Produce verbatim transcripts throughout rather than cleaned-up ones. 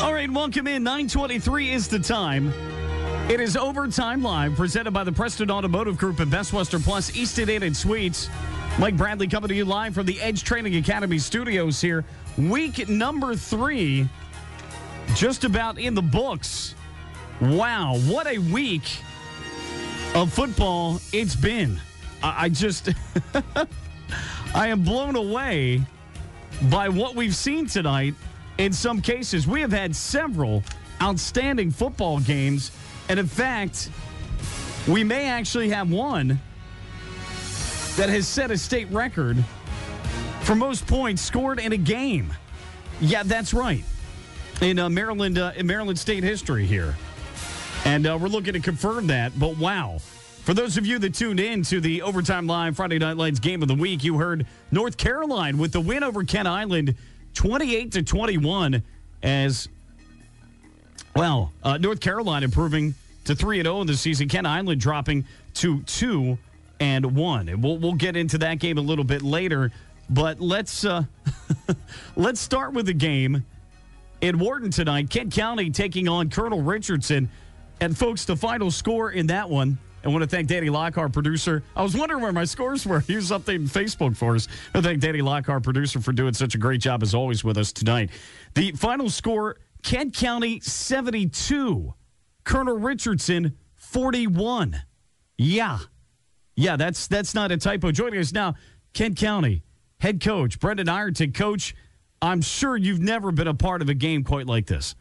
All right, welcome in. nine twenty-three is the time. It is Overtime Live, presented by the Preston Automotive Group and Best Western Plus Easton Inn and Suites. Mike Bradley coming to you live from the Edge Training Academy studios here. Week number three, just about in the books. Wow, what a week of football it's been. I, I just, I am blown away by what we've seen tonight. In some cases, we have had several outstanding football games. And in fact, we may actually have one that has set a state record for most points scored in a game. Yeah, that's right. In uh, Maryland, uh, in Maryland State history here. And uh, we're looking to confirm that. But wow. For those of you that tuned in to the Overtime Live Friday Night Lights game of the week, you heard North Carolina with the win over Kent Island, twenty-eight to twenty-one, as well, uh, North Carolina improving to three and oh in the season. Kent Island dropping to two and one. And we'll we'll get into that game a little bit later. But let's uh, let's start with the game in Wharton tonight. Kent County taking on Colonel Richardson. And folks, the final score in that one, I want to thank Danny Lockhart, producer. I was wondering where my scores were. He was updating Facebook for us. I thank Danny Lockhart, producer, for doing such a great job as always with us tonight. The final score, Kent County seventy-two, Colonel Richardson forty-one. Yeah. Yeah, that's that's not a typo. Joining us now, Kent County head coach Brendan Ireton. Coach, I'm sure you've never been a part of a game quite like this.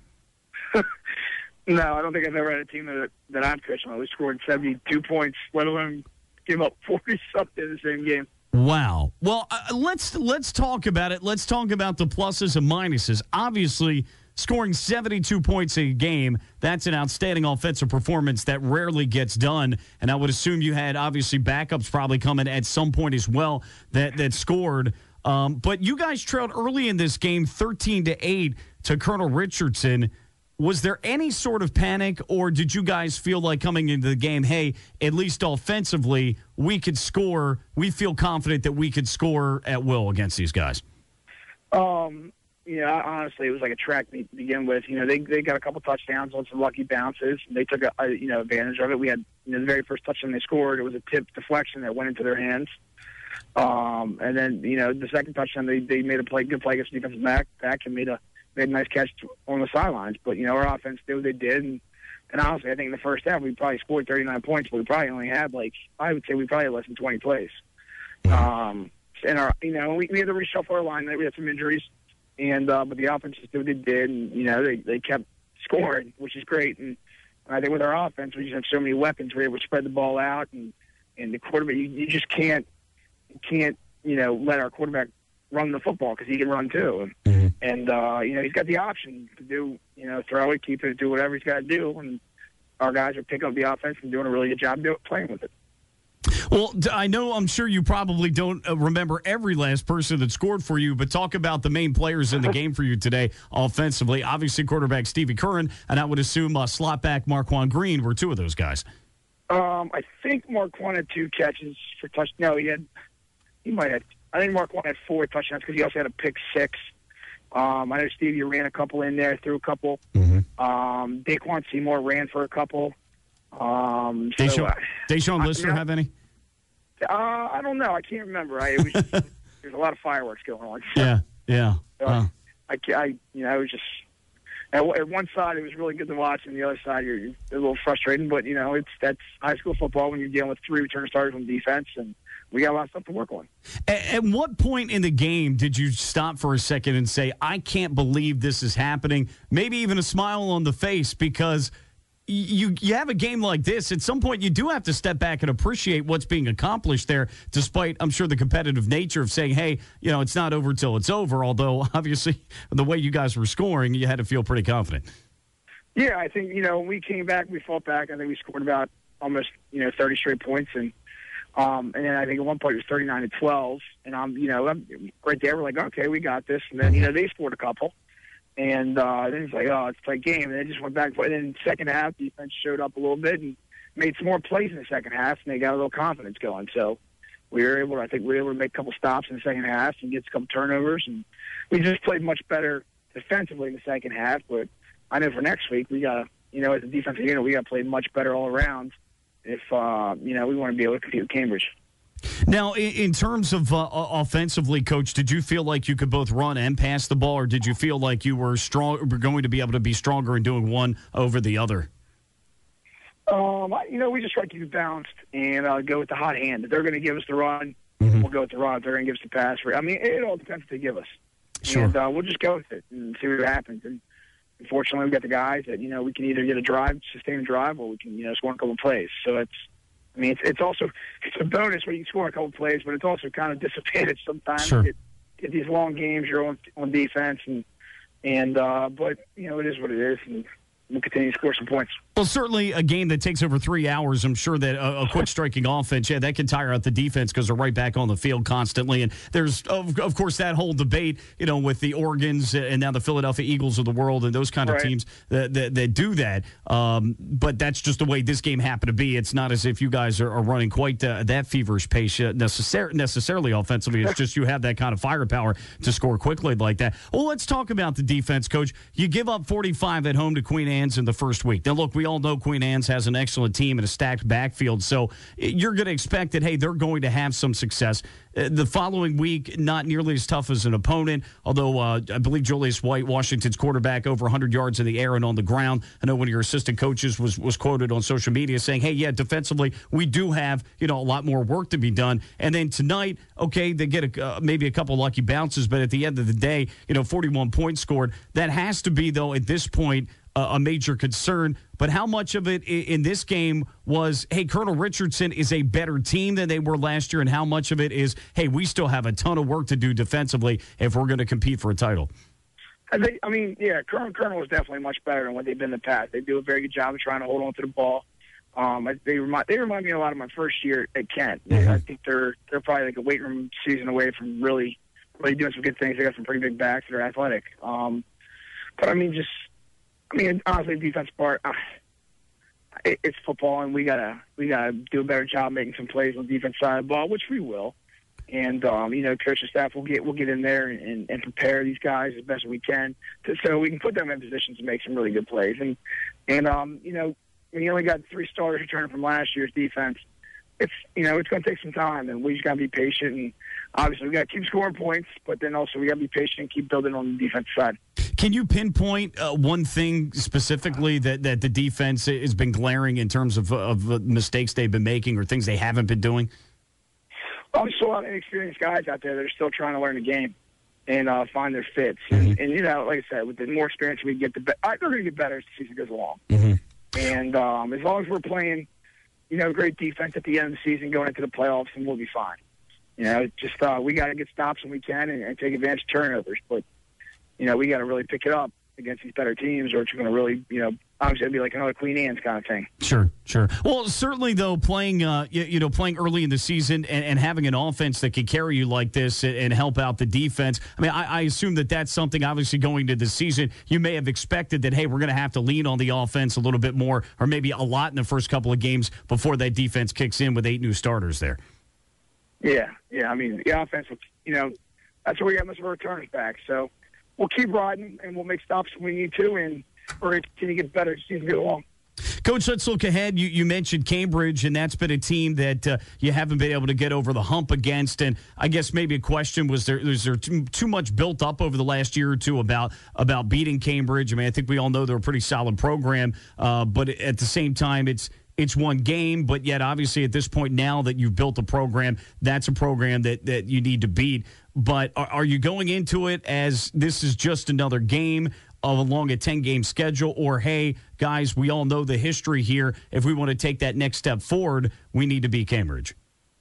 No, I don't think I've ever had a team that, that I'm coaching on. We scored seventy-two points, let alone give up forty-something in the same game. Wow. Well, uh, let's let's talk about it. Let's talk about the pluses and minuses. Obviously, scoring seventy-two points a game, that's an outstanding offensive performance that rarely gets done. And I would assume you had, obviously, backups probably coming at some point as well that, that scored. Um, but you guys trailed early in this game thirteen to eight to Colonel Richardson. Was there any sort of panic, or did you guys feel like coming into the game, hey, at least offensively, we could score, we feel confident that we could score at will against these guys? Um, yeah, honestly, it was like a track meet to begin with. You know, they they got a couple touchdowns on some lucky bounces, and they took a, a you know advantage of it. We had you know, the very first touchdown they scored, it was a tip deflection that went into their hands. Um, and then, you know, the second touchdown, they, they made a play, good play against the defensive back, back and made a made a nice catch on the sidelines. But, you know, our offense did what they did. And, and honestly, I think in the first half, we probably scored thirty-nine points, but we probably only had, like, I would say we probably had less than twenty plays. Um, and, our, you know, we, we had to reshuffle our line. We had some injuries. And, uh, but the offense just did what they did. And, you know, they, they kept scoring, which is great. And I think with our offense, we just have so many weapons. We're able to spread the ball out. And, and the quarterback, you, you just can't, you can't, you know, let our quarterback run the football because he can run too. Mm-hmm. And, uh, you know, he's got the option to do, you know, throw it, keep it, do whatever he's got to do. And our guys are picking up the offense and doing a really good job do, playing with it. Well, I know, I'm sure you probably don't remember every last person that scored for you, but talk about the main players in the game for you today offensively. Obviously, quarterback Stevie Curran, and I would assume uh, slot back Marquand Green were two of those guys. Um, I think Marquand had two catches for touch. No, he had, he might have, I think Marquand had four touchdowns because he also had a pick six. Um, I know Stevie ran a couple in there, threw a couple. Mm-hmm. Um, Daquan Seymour ran for a couple. Um, so, Deshaun, uh, Deshaun Lister I, have any? Uh, I don't know. I can't remember. I, it was, there's a lot of fireworks going on. Yeah, yeah. So uh. I, I, you know, it was just at, at one side it was really good to watch, and the other side you're, you're a little frustrating. But you know, it's that's high school football when you're dealing with three return starters on defense, and we got a lot of stuff to work on. At, at what point in the game did you stop for a second and say, I can't believe this is happening? Maybe even a smile on the face, because you you have a game like this. At some point, you do have to step back and appreciate what's being accomplished there, despite, I'm sure, the competitive nature of saying, hey, you know, it's not over till it's over, although, obviously, the way you guys were scoring, you had to feel pretty confident. Yeah, I think, you know, when we came back, we fought back. I think we scored about almost, you know, thirty straight points, and Um, and then I think at one point it was thirty-nine to twelve, and I'm, you know, I'm right there. We're like, okay, we got this. And then, you know, they scored a couple, and uh, then it's like, oh, it's a tight game. And they just went back. And then second half, defense showed up a little bit and made some more plays in the second half, and they got a little confidence going. So we were able to, I think we were able to make a couple stops in the second half and get a couple turnovers, and we just played much better defensively in the second half. But I know for next week we got to, you know, as a defensive unit, we got to play much better all around if, uh, you know, we want to be able to compete with Cambridge. Now, in terms of uh, offensively, Coach, did you feel like you could both run and pass the ball, or did you feel like you were strong, were going to be able to be stronger in doing one over the other? Um, you know, we just try to keep it balanced and uh, go with the hot hand. If they're going to give us the run, mm-hmm. we'll go with the run. If they're going to give us the pass, I mean, it all depends what they give us. Sure. And uh, we'll just go with it and see what happens. And unfortunately, we've got the guys that, you know, we can either get a drive, sustain a drive, or we can, you know, score a couple of plays. So it's, I mean, it's, it's also it's a bonus when you score a couple of plays, but it's also kind of dissipated sometimes. Sure. Get, get these long games, you're on, on defense, and and uh, but you know, it is what it is, and we'll continue to score some points. Well, certainly a game that takes over three hours, I'm sure that a, a quick striking offense, yeah, that can tire out the defense because they're right back on the field constantly. And there's, of, of course, that whole debate, you know, with the Oregons and now the Philadelphia Eagles of the world and those kind of right. teams that, that, that do that. Um, but that's just the way this game happened to be. It's not as if you guys are, are running quite uh, that feverish pace uh, necessar- necessarily offensively. It's just you have that kind of firepower to score quickly like that. Well, let's talk about the defense, Coach. You give up forty-five at home to Queen Anne's in the first week. Now, look, we all know Queen Anne's has an excellent team and a stacked backfield, so you're going to expect that, hey, they're going to have some success. Uh, the following week, not nearly as tough as an opponent, although uh, I believe Julius White, Washington's quarterback, over one hundred yards in the air and on the ground. I know one of your assistant coaches was was quoted on social media saying, hey, yeah, defensively, we do have, you know, a lot more work to be done. And then tonight, okay, they get a, uh, maybe a couple lucky bounces, but at the end of the day, you know, forty-one points scored. That has to be, though, at this point, a major concern. But how much of it in this game was, hey, Colonel Richardson is a better team than they were last year, and how much of it is, hey, we still have a ton of work to do defensively if we're going to compete for a title? I, think, I mean, yeah, Colonel Colonel is definitely much better than what they've been in the past. They do a very good job of trying to hold on to the ball. Um, they remind they remind me a lot of my first year at Kent. Mm-hmm. I think they're they're probably like a weight room season away from really really doing some good things. They got some pretty big backs that are athletic. Um, but I mean, just. I mean, honestly, the defense part, uh, it, it's football, and we gotta we gotta do a better job making some plays on the defense side of the ball, which we will. And um, you know, coaching staff will get we'll get in there and, and prepare these guys as best as we can, to, so we can put them in positions to make some really good plays. And and um, you know, when you only got three starters returning from last year's defense, it's you know it's going to take some time, and we just got to be patient. And obviously, we got to keep scoring points, but then also we got to be patient and keep building on the defense side. Can you pinpoint uh, one thing specifically that, that the defense has been glaring in terms of, of mistakes they've been making or things they haven't been doing? Well, there's a lot of inexperienced guys out there that are still trying to learn the game and uh, find their fits. Mm-hmm. And, and, you know, like I said, with the more experience we get, the be- they're going to get better as the season goes along. Mm-hmm. And um, as long as we're playing, you know, great defense at the end of the season going into the playoffs, and we'll be fine. You know, just uh, we got to get stops when we can and, and take advantage of turnovers. But, you know, we got to really pick it up against these better teams, or it's going to really, you know, obviously it'd be like another Queen Anne's kind of thing. Sure, sure. Well, certainly though, playing, uh, you, you know, playing early in the season and, and having an offense that can carry you like this and, and help out the defense. I mean, I, I assume that that's something. Obviously, going to the season, you may have expected that, hey, we're going to have to lean on the offense a little bit more, or maybe a lot in the first couple of games before that defense kicks in with eight new starters there. Yeah, yeah. I mean, the offense, you know, that's where we got most of our returners back. So we'll keep riding, and we'll make stops when we need to, and we're going to continue to get better as the season goes along. Coach, let's look ahead. You, you mentioned Cambridge, and that's been a team that uh, you haven't been able to get over the hump against. And I guess maybe a question was there: was there too, too much built up over the last year or two about about beating Cambridge? I mean, I think we all know they're a pretty solid program, uh, but at the same time, it's it's one game. But yet, obviously, at this point now that you've built a program, that's a program that that you need to beat. But are, are you going into it as this is just another game of along a ten-game schedule, or, hey, guys, we all know the history here. If we want to take that next step forward, we need to beat Cambridge?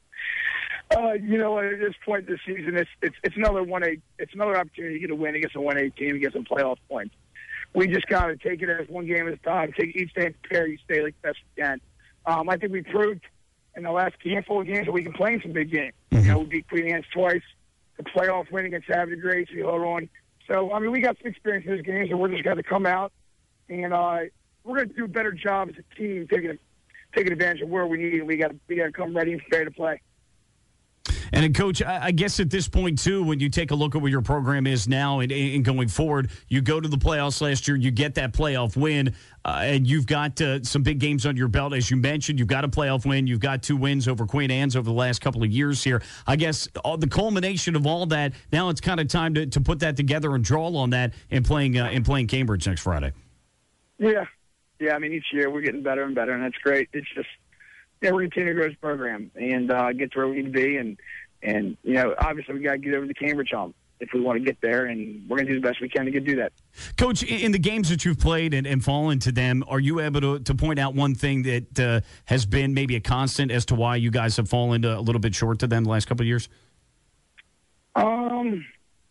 Uh, you know, at this point this season, it's it's, it's another one A. It's another opportunity to get a win against a one A team, get some playoff points. We just got to take it as one game at a time. Take each day, prepare each day like best we can. Um, I think we proved in the last handful of games that we can play in some big games. Mm-hmm. You know, we beat Queen Anne's twice. The playoff win against Avenue Grace, we held on. So, I mean, we got some experience in those games, and we're just going to come out, and uh, we're going to do a better job as a team taking taking advantage of where we need, and we got we got to come ready and prepared to play. And, then, Coach, I I guess at this point, too, when you take a look at what your program is now and, and going forward, you go to the playoffs last year, you get that playoff win, uh, and you've got uh, some big games on your belt. As you mentioned, you've got a playoff win. You've got two wins over Queen Anne's over the last couple of years here. I guess all, the culmination of all that, now it's kind of time to, to put that together and draw on that in playing, uh, in playing Cambridge next Friday. Yeah. Yeah, I mean, each year we're getting better and better, and that's great. It's just, yeah, we're continuing to grow this program and uh, get to where we need to be. And, and you know, obviously we got to get over the Cambridge hump if we want to get there, and we're going to do the best we can to get do that. Coach, in the games that you've played and, and fallen to them, are you able to, to point out one thing that uh, has been maybe a constant as to why you guys have fallen a little bit short to them the last couple of years? Um,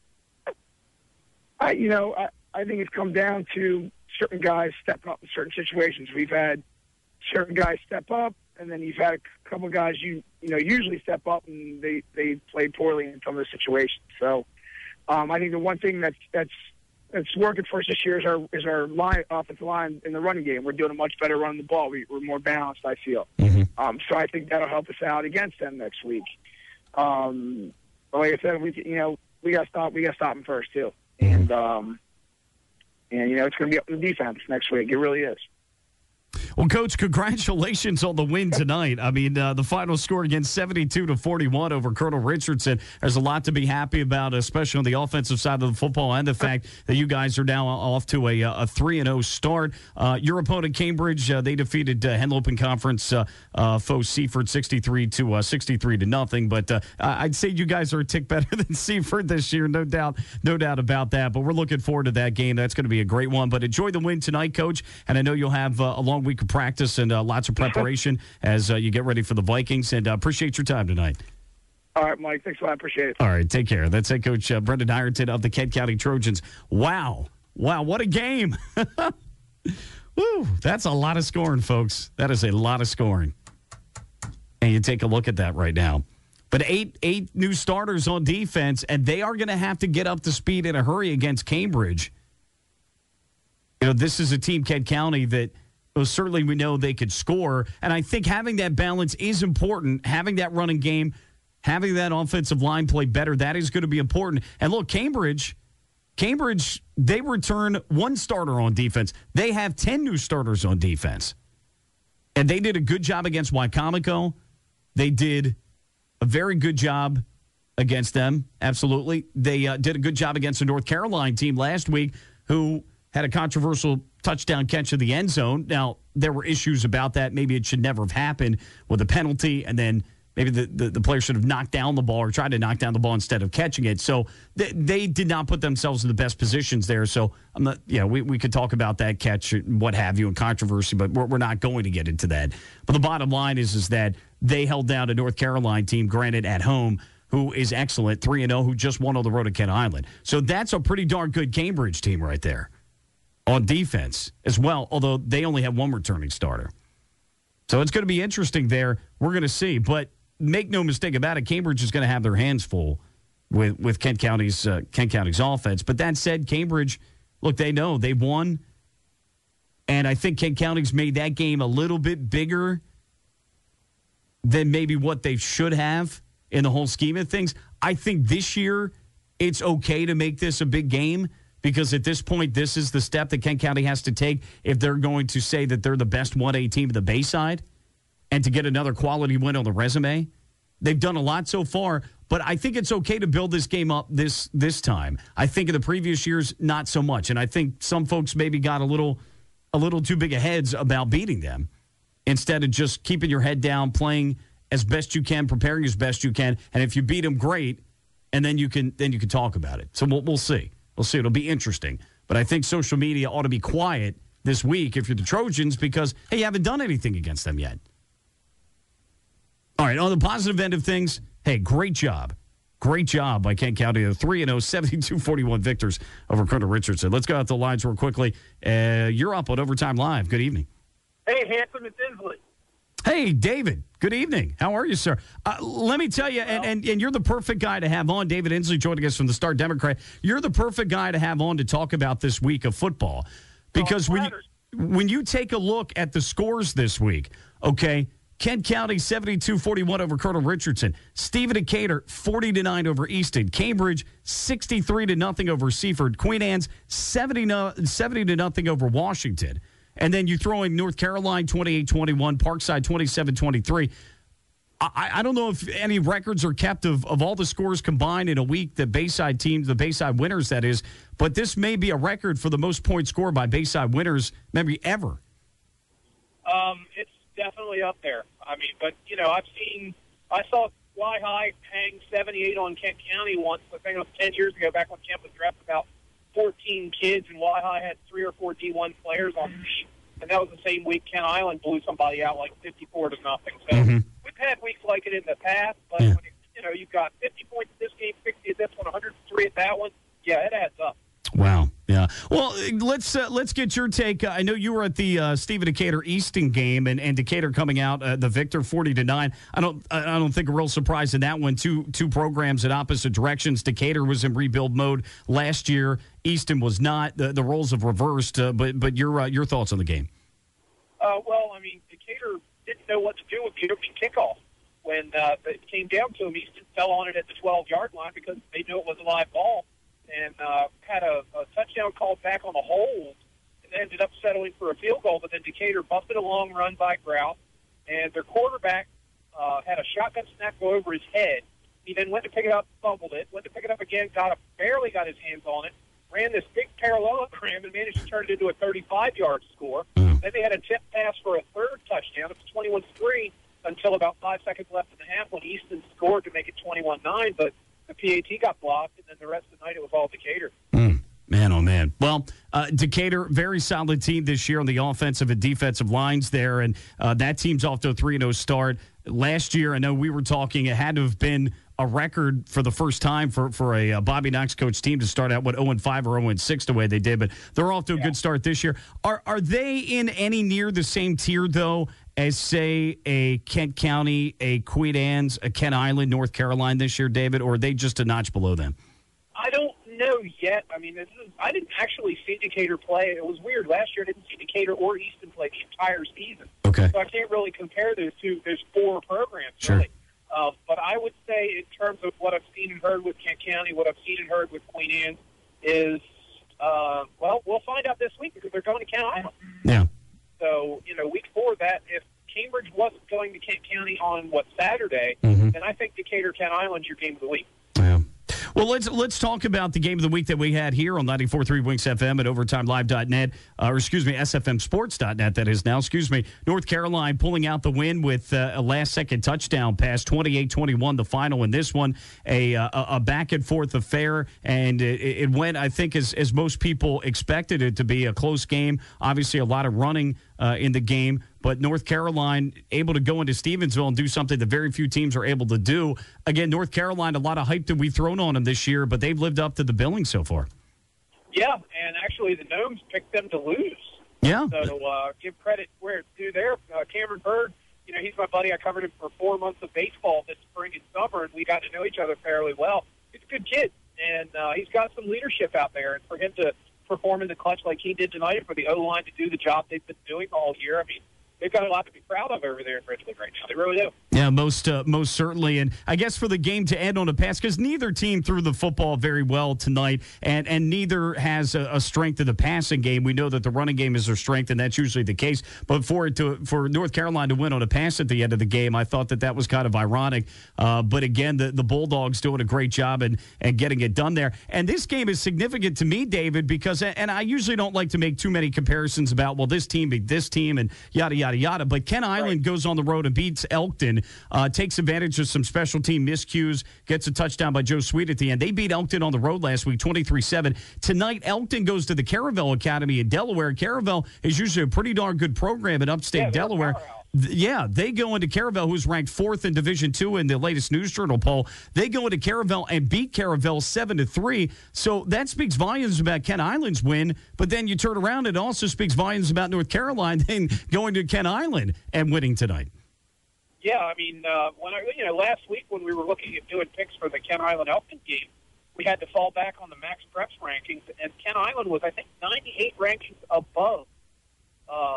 I, you know, I, I think it's come down to certain guys stepping up in certain situations. We've had certain guys step up, and then you've had a couple of guys you you know usually step up, and they they played poorly in some of the situations. So um, I think the one thing that's that's that's working for us this year is our is our line offensive line in the running game. We're doing a much better running the ball. We, we're more balanced, I feel. Mm-hmm. Um, so I think that'll help us out against them next week. Um, but like I said, we you know we got to stop we got to stop them first too, and um, and you know it's going to be up to the defense next week. It really is. Well, Coach, congratulations on the win tonight. I mean, uh, the final score again, seventy-two to forty-one over Colonel Richardson. There's a lot to be happy about, especially on the offensive side of the football, and the fact that you guys are now off to a a three and oh start. Uh, your opponent, Cambridge, uh, they defeated uh, Henlopen Conference uh, uh, foe Seaford sixty-three to sixty-three to nothing. But uh, I'd say you guys are a tick better than Seaford this year, no doubt, no doubt about that. But we're looking forward to that game. That's going to be a great one. But enjoy the win tonight, Coach. And I know you'll have uh, a long week of practice and uh, lots of preparation as uh, you get ready for the Vikings. And uh, appreciate your time tonight. All right, Mike. Thanks a lot. I appreciate it. All right, take care. That's head coach uh, Brendan Ireton of the Kent County Trojans. Wow. Wow, what a game. Woo, that's a lot of scoring, folks. That is a lot of scoring. And you take a look at that right now. But eight eight new starters on defense, and they are going to have to get up to speed in a hurry against Cambridge. You know, this is a team, Kent County, that well, certainly we know they could score. And I think having that balance is important. Having that running game, having that offensive line play better, that is going to be important. And look, Cambridge, Cambridge, they return one starter on defense. They have ten new starters on defense. And they did a good job against Wycomico. They did a very good job against them, absolutely. They uh, did a good job against the North Carolina team last week who had a controversial touchdown catch in the end zone. Now, there were issues about that. Maybe it should never have happened with a penalty, and then maybe the, the, the player should have knocked down the ball or tried to knock down the ball instead of catching it. So they, they did not put themselves in the best positions there. So I'm not, you know, we, we could talk about that catch, what have you, and controversy, but we're, we're not going to get into that. But the bottom line is, is that they held down a North Carolina team, granted at home, who is excellent, three and oh, who just won on the road at Kent Island. So that's a pretty darn good Cambridge team right there on defense as well, although they only have one returning starter. So it's going to be interesting there. We're going to see. But make no mistake about it, Cambridge is going to have their hands full with, with Kent County's uh, Kent County's offense. But that said, Cambridge, look, they know they won. And I think Kent County's made that game a little bit bigger than maybe what they should have in the whole scheme of things. I think this year it's okay to make this a big game because at this point, this is the step that Kent County has to take if they're going to say that they're the best one A team of the Bayside and to get another quality win on the resume. They've done a lot so far, but I think it's okay to build this game up this this time. I think in the previous years, not so much. And I think some folks maybe got a little a little too big of heads about beating them instead of just keeping your head down, playing as best you can, preparing as best you can. And if you beat them, great. And then you can then you can talk about it. So we'll, we'll see. We'll see. It'll be interesting. But I think social media ought to be quiet this week if you're the Trojans because, hey, you haven't done anything against them yet. All right, on the positive end of things, hey, great job. Great job by Kent County. The three and oh, seventy-two forty-one victors over Colonel Richardson. Let's go out the lines real quickly. Uh, you're up on Overtime Live. Good evening. Hey, Handsome, it's Inslee. Hey, David. Good evening. How are you, sir? Uh, let me tell you, and, and, and you're the perfect guy to have on. David Inslee joining us from the Star Democrat. You're the perfect guy to have on to talk about this week of football. Because oh, when you, when you take a look at the scores this week, okay, Kent County seventy-two forty-one over Colonel Richardson. Stephen Decatur forty to nine over Easton. Cambridge sixty-three to nothing over Seaford. Queen Anne's seventy to nothing over Washington. And then you throw in North Carolina twenty-eight twenty-one, Parkside twenty-seven twenty-three. I, I don't know if any records are kept of, of all the scores combined in a week, the Bayside teams, the Bayside winners, that is. But this may be a record for the most points scored by Bayside winners maybe ever. Um, it's definitely up there. I mean, but, you know, I've seen – I saw Fly High hang seventy-eight on Kent County once, I think it was ten years ago, back when Kent was drafted about fourteen kids, and Y High had three or four D one players on the team. And that was the same week Kent Island blew somebody out like fifty-four to nothing. So mm-hmm. we've had weeks like it in the past, but, yeah. when you, you know, you've got fifty points at this game, sixty at this one, one hundred three at that one. Yeah, it adds up. Wow. Yeah. Well, let's uh, let's get your take. Uh, I know you were at the uh, Stephen Decatur Easton game, and, and Decatur coming out uh, the victor, forty to nine. I don't I don't think a real surprise in that one. Two two programs in opposite directions. Decatur was in rebuild mode last year. Easton was not. The, the roles have reversed. Uh, but but your uh, your thoughts on the game? Uh, well, I mean, Decatur didn't know what to do with the opening kickoff. When uh, it came down to him, Easton fell on it at the twelve-yard line because they knew it was a live ball, and uh, had a, a touchdown called back on the hold, and ended up settling for a field goal. But then Decatur busted a long run by Grout, and their quarterback uh, had a shotgun snap go over his head. He then went to pick it up, fumbled it, went to pick it up again, got a, barely got his hands on it, ran this big parallelogram and managed to turn it into a thirty-five-yard score. Mm. Then they had a tip pass for a third touchdown. It was twenty-one three until about five seconds left in the half when Easton scored to make it twenty-one nine, but the P A T got blocked, and then the rest of the night it was all Decatur. Mm. Man, oh, man. Well, uh, Decatur, very solid team this year on the offensive and defensive lines there, and uh, that team's off to a three and oh start. Last year, I know we were talking, it had to have been a record for the first time for, for a uh, Bobby Knox coach team to start out, what, oh and five or oh and six the way they did, but they're off to a yeah. good start this year. Are are they in any near the same tier, though, as, say, a Kent County, a Queen Anne's, a Kent Island, North Carolina this year, David, or are they just a notch below them? I don't know yet. I mean, this is, I didn't actually see Decatur play. It was weird. Last year I didn't see Decatur or Easton play the entire season. Okay. So I can't really compare those two. There's four programs, sure. really. Uh, but I would say in terms of what I've seen and heard with Kent County, what I've seen and heard with Queen Anne is, uh, well, we'll find out this week because they're going to Kent Island. Yeah. So, you know, week four, that if Cambridge wasn't going to Kent County on, what, Saturday, mm-hmm. then I think Decatur, Kent Island's your game of the week. Yeah. Well, let's let's talk about the game of the week that we had here on ninety-four point three Winx F M at overtime live dot net, uh, or excuse me, S F M sports dot net, that is now, excuse me. North Carolina pulling out the win with uh, a last-second touchdown pass, twenty-eight twenty-one the final in this one, a uh, a back-and-forth affair, and it, it went, I think, as, as most people expected it to be, a close game. Obviously, a lot of running uh, in the game. But North Carolina able to go into Stevensville and do something that very few teams are able to do. Again, North Carolina, a lot of hype that we've thrown on them this year, but they've lived up to the billing so far. Yeah, and actually the Gnomes picked them to lose. Yeah. So uh, give credit where it's due there. Uh, Cameron Bird, you know, he's my buddy. I covered him for four months of baseball this spring and summer, and we got to know each other fairly well. He's a good kid, and uh, he's got some leadership out there. And for him to perform in the clutch like he did tonight, and for the O-line to do the job they've been doing all year, I mean, they've got a lot to be proud of over there in Richmond right now. They really do. Yeah, most uh, most certainly. And I guess for the game to end on a pass, because neither team threw the football very well tonight, and, and neither has a, a strength in the passing game. We know that the running game is their strength, and that's usually the case. But for it to for North Carolina to win on a pass at the end of the game, I thought that that was kind of ironic. Uh, but again, the, the Bulldogs doing a great job and, and getting it done there. And this game is significant to me, David, because, and I usually don't like to make too many comparisons about, well, this team beat this team and yada, yada, yada. But Kent Island right. goes on the road and beats Elkton, uh, takes advantage of some special team miscues, gets a touchdown by Joe Sweet at the end. They beat Elkton on the road last week, twenty-three seven. Tonight, Elkton goes to the Caravel Academy in Delaware. Caravel is usually a pretty darn good program in upstate yeah, Delaware. Yeah, they go into Caravel, who's ranked fourth in Division Two in the latest News Journal poll. They go into Caravel and beat Caravel seven to three. So that speaks volumes about Kent Island's win. But then you turn around, and it also speaks volumes about North Carolina then going to Kent Island and winning tonight. Yeah, I mean, uh, when I, you know, last week when we were looking at doing picks for the Kent Island Elkton game, we had to fall back on the Max Preps rankings, and Kent Island was, I think, ninety-eight rankings above uh,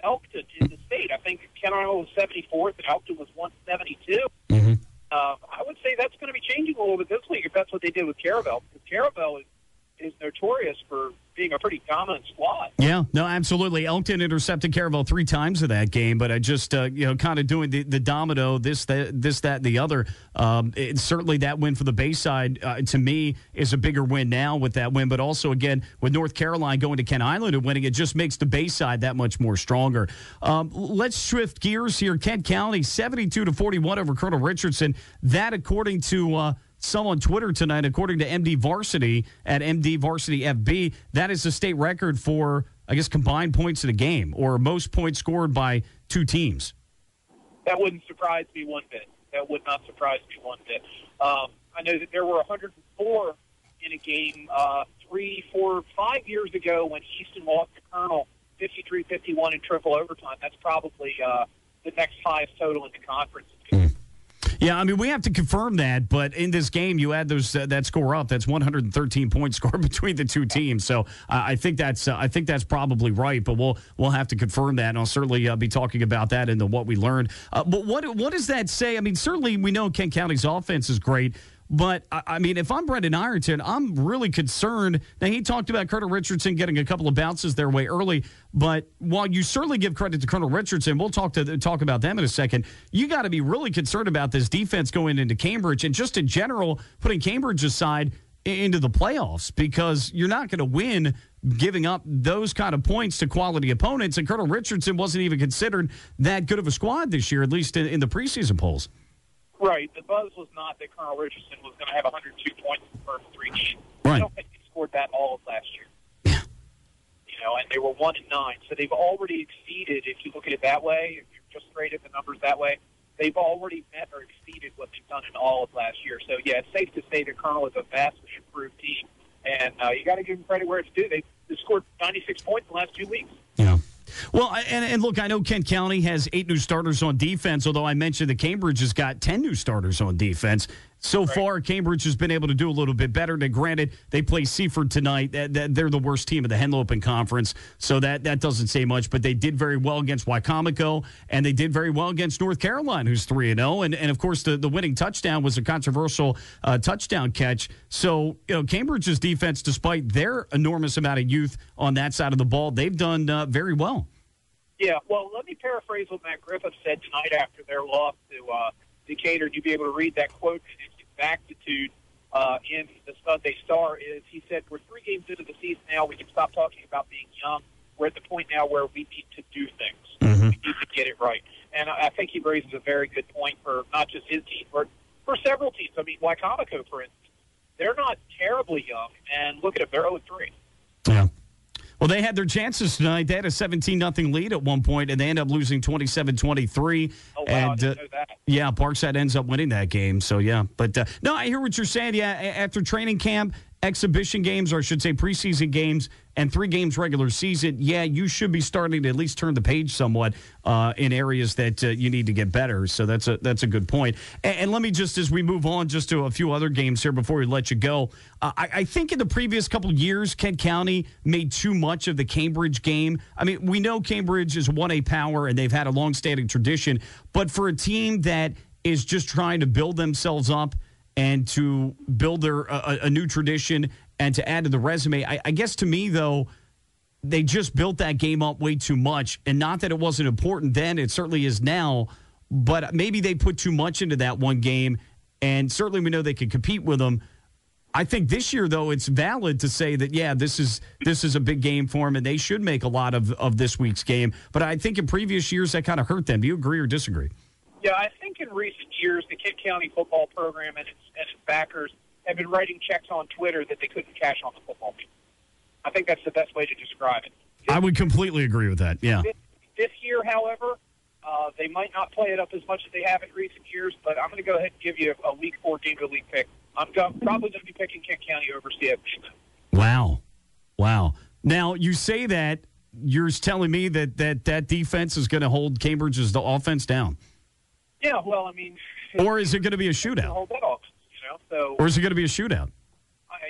Elkton in the state. I think Kent Island was seventy-fourth and Elkton was one seventy-two. Mm-hmm. Uh, I would say that's going to be changing a little bit this week if that's what they did with Caravel. Because Caravel is, is notorious for being a pretty dominant squad. Yeah, no, absolutely. Elkton intercepted Caravel three times in that game, but I just, uh, you know, kind of doing the, the domino, this, that, this, that, and the other. Um, it, certainly that win for the Bayside, uh, to me, is a bigger win now with that win. But also, again, with North Carolina going to Kent Island and winning, it just makes the Bayside that much more stronger. Um, let's shift gears here. Kent County, seventy-two to forty-one over Colonel Richardson. That, according to uh, some on Twitter tonight, according to M D Varsity at M D Varsity F B, that is the state record for, I guess, combined points in a game or most points scored by two teams. That wouldn't surprise me one bit. That would not surprise me one bit. Um, I know that there were one hundred four in a game uh, three, four, five years ago when Easton lost to Colonel fifty-three fifty-one in triple overtime. That's probably uh, the next highest total in the conference. Mm. Yeah, I mean, we have to confirm that, but in this game, you add those uh, that score up. That's one hundred thirteen points scored between the two teams. So uh, I think that's uh, I think that's probably right. But we'll we'll have to confirm that, and I'll certainly uh, be talking about that in the what we learned. Uh, but what what does that say? I mean, certainly we know Kent County's offense is great. But, I mean, if I'm Brendan Ironton, I'm really concerned. Now, he talked about Colonel Richardson getting a couple of bounces their way early. But while you certainly give credit to Colonel Richardson, we'll talk to talk about them in a second, you got to be really concerned about this defense going into Cambridge and just in general putting Cambridge aside into the playoffs, because you're not going to win giving up those kind of points to quality opponents. And Colonel Richardson wasn't even considered that good of a squad this year, at least in, in the preseason polls. Right. The buzz was not that Colonel Richardson was going to have one hundred two points in the first three games. Right. I don't think they scored that all of last year. Yeah. You know, and they were one and nine, so they've already exceeded. If you look at it that way, if you're just straight at the numbers that way, they've already met or exceeded what they've done in all of last year. So yeah, it's safe to say that Colonel is a vastly improved team, and uh, you got to give them credit where it's due. They they've scored ninety-six points in the last two weeks. Yeah. Well, and, and look, I know Kent County has eight new starters on defense, although I mentioned that Cambridge has got ten new starters on defense. So right. far, Cambridge has been able to do a little bit better. Now, granted, they play Seaford tonight. They're the worst team of the Henlopen Conference, so that, that doesn't say much. But they did very well against Wycomico, and they did very well against North Carolina, who's three and oh. And, and of course, the, the winning touchdown was a controversial uh, touchdown catch. So, you know, Cambridge's defense, despite their enormous amount of youth on that side of the ball, they've done uh, very well. Yeah, well, let me paraphrase what Matt Griffith said tonight after their loss to uh, Decatur. You'll be able to read that quote in its exactitude uh, in the Sunday Star. Is he said, we're three games into the season now. We can stop talking about being young. We're at the point now where we need to do things. Mm-hmm. We need to get it right. And I think he raises a very good point for not just his team, but for several teams. I mean, Wycomico, for instance, they're not terribly young. And look at them, they're oh and three. Yeah. Well, they had their chances tonight. They had a seventeen nothing lead at one point, and they ended up losing twenty-seven twenty-three. Oh, wow, and, I didn't uh, know that. Yeah, Parkside ends up winning that game. So, yeah. But, uh, no, I hear what you're saying. Yeah, after training camp, exhibition games, or I should say preseason games, and three games regular season, yeah, you should be starting to at least turn the page somewhat uh, in areas that uh, you need to get better. So that's a that's a good point. And, and let me just, as we move on, just to a few other games here before we let you go. Uh, I, I think in the previous couple of years, Kent County made too much of the Cambridge game. I mean, we know Cambridge is one A power, and they've had a long-standing tradition. But for a team that is just trying to build themselves up and to build their a, a new tradition and to add to the resume, I, I guess to me, though, they just built that game up way too much. And not that it wasn't important then, it certainly is now, but maybe they put too much into that one game, and certainly we know they can compete with them. I think this year, though, it's valid to say that, yeah, this is this is a big game for them, and they should make a lot of, of this week's game. But I think in previous years, that kind of hurt them. Do you agree or disagree? Yeah, I think in recent years, the Kent County football program and its, and its backers have been writing checks on Twitter that they couldn't cash on the football team. I think that's the best way to describe it. This, I would completely agree with that, yeah. This, this year, however, uh, they might not play it up as much as they have in recent years, but I'm going to go ahead and give you a, a week four game to week pick. I'm go, probably going to be picking Kent County over C F B. Wow. Wow. Now, you say that, you're telling me that that, that defense is going to hold Cambridge's the offense down. Yeah, well, I mean... Or is it going to be a shootout? Hold that off, you know, so, or is it going to be a shootout? I, it,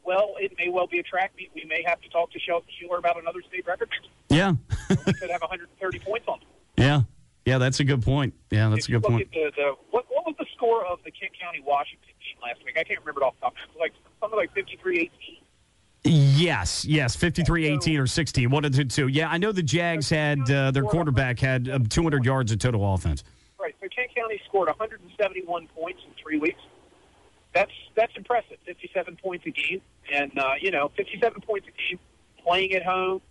well, it may well be a track meet. We may have to talk to Sheldon Schuler about another state record. Yeah. We could have one hundred thirty points on them. Yeah. Yeah, that's a good point. Yeah, that's if a good point. The, the, what, what was the score of the Kent County Washington game last week? I can't remember it off the top of my head. It was like something like fifty-three eighteen. Yes, yes, fifty-three eighteen or sixteen, one of the two. Yeah, I know the Jags had, uh, their quarterback had uh, two hundred yards of total offense. Right, so Kent County scored one hundred seventy-one points in three weeks. That's that's impressive, fifty-seven points a game. And, uh, you know, fifty-seven points a game, playing at home,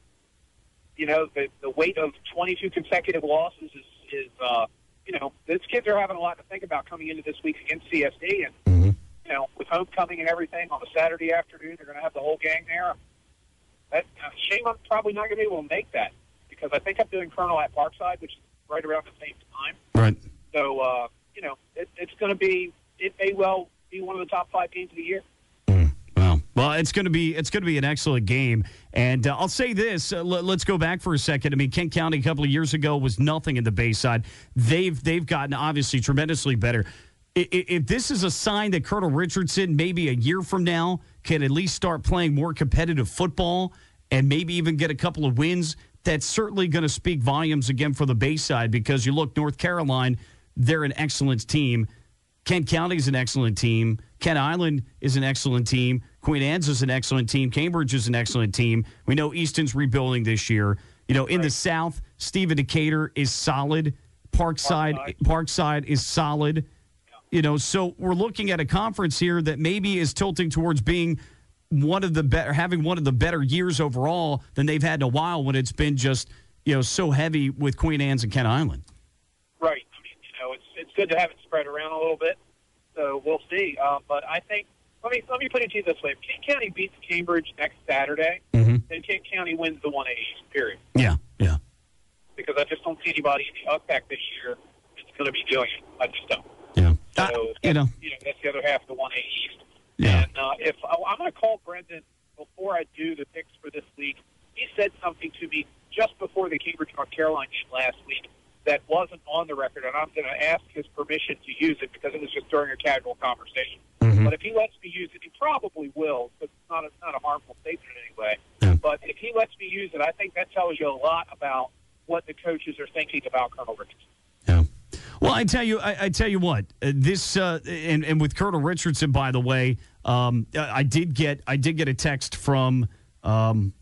you know, the, the weight of twenty-two consecutive losses is, is uh, you know, these kids are having a lot to think about coming into this week against C S D. And, Mm-hmm. you know, with homecoming and everything on a Saturday afternoon, they're going to have the whole gang there. That, uh, shame I'm probably not going to be able to make that because I think I'm doing Colonel at Parkside, which is right around the same time. Right. So, uh, you know, it, it's going to be, it may well be one of the top five games of the year. Mm, well, well, it's going to be it's going to be an excellent game, and uh, I'll say this: uh, l- let's go back for a second. I mean, Kent County a couple of years ago was nothing in the Bayside. They've they've gotten obviously tremendously better. I- I- if this is a sign that Colonel Richardson, maybe a year from now, can at least start playing more competitive football and maybe even get a couple of wins, that's certainly going to speak volumes again for the Bayside. Because you look, North Carolina, they're an excellent team. Kent County is an excellent team. Kent Island is an excellent team. Queen Anne's is an excellent team. Cambridge is an excellent team. We know Easton's rebuilding this year. You know, in Right. the South, Stephen Decatur is solid. Parkside, Parkside. Parkside is solid. You know, so we're looking at a conference here that maybe is tilting towards being one of the better, having one of the better years overall than they've had in a while when it's been just, you know, so heavy with Queen Anne's and Kent Island. Right. I mean, you know, it's it's good to have it spread around a little bit. So we'll see. Uh, but I think let me let me put it to you this way: if Kent County beats Cambridge next Saturday, Mm-hmm. then Kent County wins the one A East. Period. Yeah, yeah. Because I just don't see anybody in the U C A C this year that's going to be doing it. I just don't. Yeah. So Uh, you know. you know, that's the other half of the one A East. Yeah. And uh, if I, I'm going to call Brendan before I do the picks for this week, he said something to me just before the Cambridge, North Carolina game last week that wasn't on the record, and I'm going to ask his permission to use it because it was just during a casual conversation. Mhm. But if he lets me use it, he probably will, because it's not a, not a harmful statement in any way. Yeah. But if he lets me use it, I think that tells you a lot about what the coaches are thinking about Colonel Richardson. Yeah. Well, I tell you, I, I tell you what, uh, this uh, and and with Colonel Richardson, by the way, um, I did get I did get a text from um,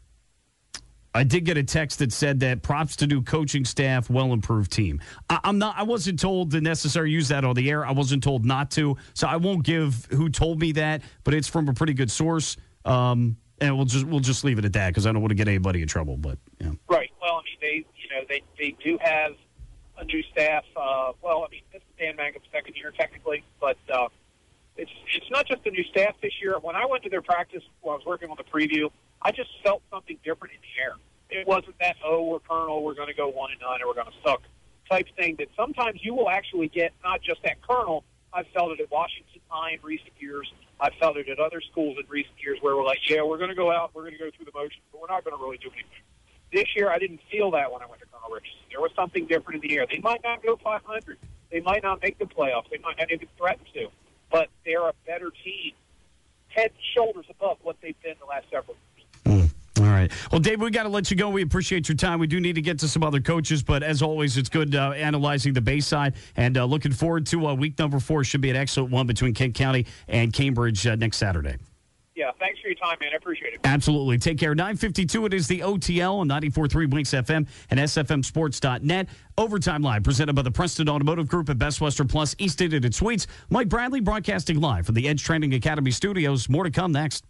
I did get a text that said that props to new coaching staff, well improved team. I, I'm not I wasn't told to necessarily use that on the air. I wasn't told not to, so I won't give who told me that, but it's from a pretty good source. Um, and we'll just we'll just leave it at that because I don't want to get anybody in trouble. But yeah, Right. Well, I mean, they you know they they do have a new staff. Uh, well, I mean, this is Dan Mangum's second year technically, but uh, it's it's not just the new staff this year. When I went to their practice while I was working on the preview, I just felt something different in the air. It wasn't that, oh, we're Colonel, we're going to go one and nine, or we're going to suck type thing that sometimes you will actually get not just at Colonel. I've felt it at Washington High in recent years. I've felt it at other schools in recent years where we're like, yeah, we're going to go out, we're going to go through the motions, but we're not going to really do anything. This year, I didn't feel that when I went to Colonel Richardson. There was something different in the air. They might not go five hundred. They might not make the playoffs. They might not even threaten to. But they're a better team, head and shoulders above what they've been the last several years. Mm. All right. Well, Dave, we got to let you go. We appreciate your time. We do need to get to some other coaches, but as always, it's good uh, analyzing the Bayside and uh, looking forward to uh, week number four. Should be an excellent one between Kent County and Cambridge uh, next Saturday. Yeah, thanks for your time, man. I appreciate it. Absolutely. Take care. nine fifty-two, it is the O T L on ninety-four point three Winx F M and S F M Sports dot net. Overtime Live, presented by the Preston Automotive Group at Best Western Plus East End and Suites. Mike Bradley broadcasting live from the Edge Training Academy studios. More to come next.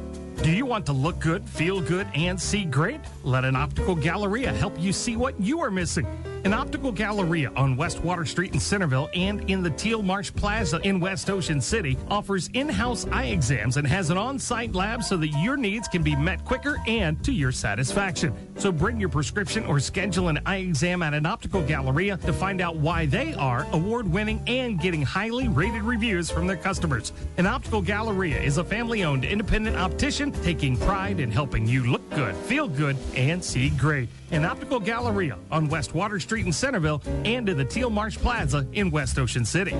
Do you want to look good, feel good, and see great? Let an Optical Galleria help you see what you are missing. An Optical Galleria on West Water Street in Centerville and in the Teal Marsh Plaza in West Ocean City offers in-house eye exams and has an on-site lab so that your needs can be met quicker and to your satisfaction. So bring your prescription or schedule an eye exam at an Optical Galleria to find out why they are award-winning and getting highly rated reviews from their customers. An Optical Galleria is a family-owned independent optician taking pride in helping you look good, feel good, and see great. An Optical Galleria on West Water Street in Centerville and in the Teal Marsh Plaza in West Ocean City.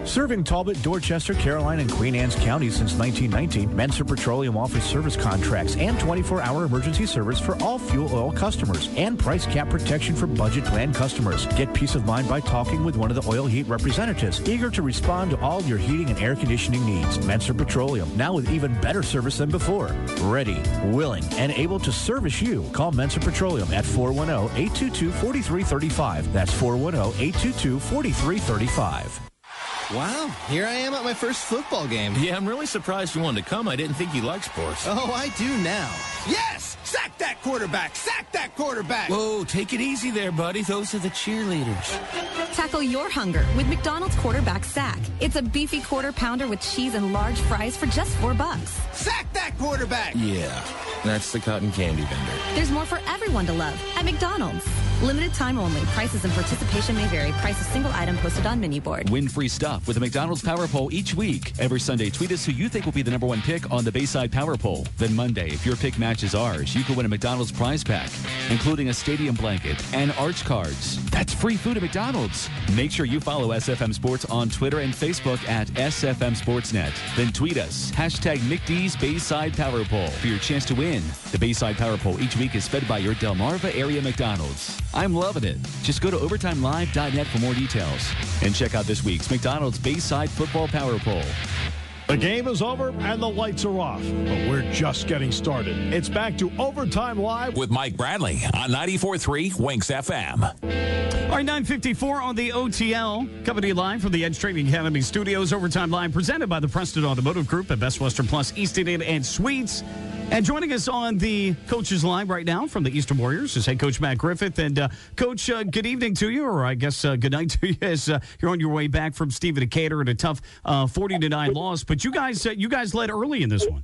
Serving Talbot, Dorchester, Caroline, and Queen Anne's counties since nineteen nineteen, Menser Petroleum offers service contracts and twenty-four hour emergency service for all fuel oil customers and price cap protection for budget plan customers. Get peace of mind by talking with one of the oil heat representatives, eager to respond to all your heating and air conditioning needs. Menser Petroleum, now with even better service than before. Ready, willing, and able to service you. Call Menser Petroleum at four one zero, eight two two, four three three five. That's four one zero, eight two two, four three three five. Wow, here I am at my first football game. Yeah, I'm really surprised you wanted to come. I didn't think you liked sports. Oh, I do now. Yes! Sack that quarterback! Sack that quarterback! Whoa, take it easy there, buddy. Those are the cheerleaders. Tackle your hunger with McDonald's Quarterback Sack. It's a beefy quarter pounder with cheese and large fries for just four bucks. Sack that quarterback! Yeah, that's the cotton candy vendor. There's more for everyone to love at McDonald's. Limited time only. Prices and participation may vary. Price of single item posted on menu board. Win free stuff with a McDonald's Power Poll each week. Every Sunday, tweet us who you think will be the number one pick on the Bayside Power Poll. Then Monday, if your pick matches ours, you can win a McDonald's prize pack, including a stadium blanket and arch cards. That's free food at McDonald's. Make sure you follow S F M Sports on Twitter and Facebook at S F M Sportsnet. Then tweet us, hashtag McD's Bayside Power Poll for your chance to win. The Bayside Power Poll each week is fed by your Delmarva area McDonald's. I'm loving it. Just go to overtime live dot net for more details. And check out this week's McDonald's Bayside Football Power Poll. The game is over and the lights are off, but we're just getting started. It's back to Overtime Live with Mike Bradley on ninety-four point three Winx F M. All right, nine fifty-four on the O T L. Coming to you live from the Edge Training Academy studios. Overtime Live presented by the Preston Automotive Group at Best Western Plus, Easton Inn and Suites. And joining us on the coaches line right now from the Eastern Warriors is head coach Matt Griffith. And, uh, Coach, uh, good evening to you, or I guess uh, good night to you as uh, you're on your way back from Stephen Decatur in a tough uh, forty to nine loss. But you guys uh, you guys led early in this one.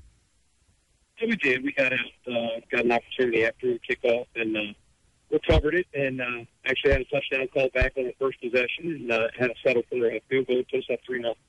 Yeah, we did. We got, uh, got an opportunity after the kickoff, and uh, recovered it, and uh, actually had a touchdown call back on the first possession, and uh, had a settle for a field goal, puts up three nothing.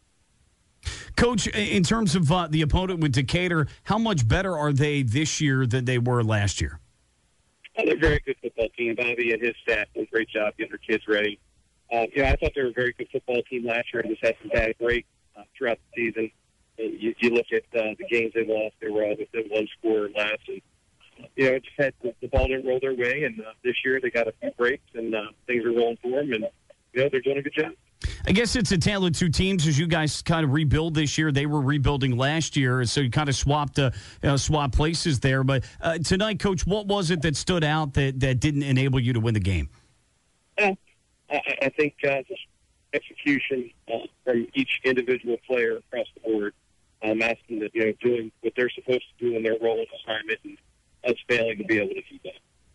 Coach, in terms of uh, the opponent with Decatur, how much better are they this year than they were last year? Oh, they're a very good football team. Bobby and his staff did a great job getting their kids ready. Uh, yeah, I thought they were a very good football team last year and just had some bad break uh, throughout the season. And you, you look at uh, the games they lost, they were all within one score or less. And, uh, you know, it just had the, the ball didn't roll their way. And uh, this year they got a few breaks, and uh, things are rolling for them. And, you know, they're doing a good job. I guess it's a tale of two teams as you guys kind of rebuild this year. They were rebuilding last year, so you kind of swapped uh, you know, swapped places there. But uh, tonight, Coach, what was it that stood out that, that didn't enable you to win the game? Yeah, I, I think uh, just execution uh, from each individual player across the board. I'm asking that, you know, doing what they're supposed to do in their role and assignment, and us failing to be able to do that.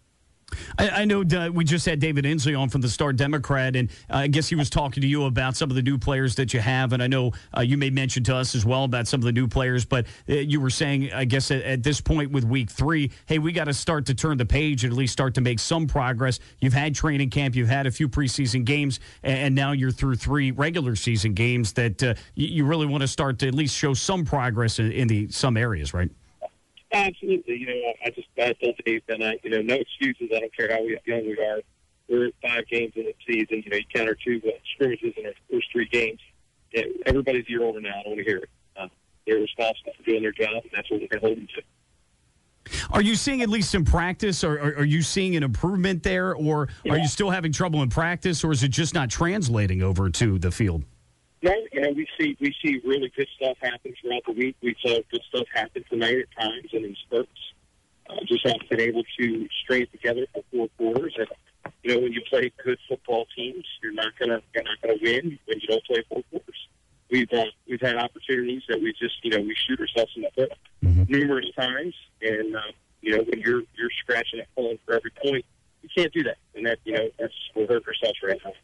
I, I know uh, we just had David Inslee on from the Star Democrat, and uh, I guess he was talking to you about some of the new players that you have, and I know uh, you made mention to us as well about some of the new players, but uh, you were saying, I guess, at, at this point with week three, hey, we got to start to turn the page and at least start to make some progress. You've had training camp, you've had a few preseason games, and, and now you're through three regular season games that uh, you, you really want to start to at least show some progress in, in the some areas, right? Absolutely. You know, I just I told Dave tonight, you know, no excuses. I don't care how young we are. We're at five games in the season. You know, you count our two uh, scrimmages in our first three games. Yeah, everybody's a year older now. I don't want to hear it. Uh, they're responsible for doing their job, and that's what we're going to hold them to. Are you seeing at least in practice, or are, are you seeing an improvement there, or yeah. are you still having trouble in practice, or is it just not translating over to the field? No, you know, we see we see really good stuff happen throughout the week. We saw good stuff happen tonight at times and in spurts. Uh, just haven't been able to string it together for four quarters. And you know, when you play good football teams, you're not gonna you're not gonna win when you don't play four quarters. We've uh, we've had opportunities that we just you know we shoot ourselves in the foot mm-hmm. numerous times, and uh, you know when you're you're scratching at home for every point, you can't do that, and that you know that's we'll hurt ourselves right now.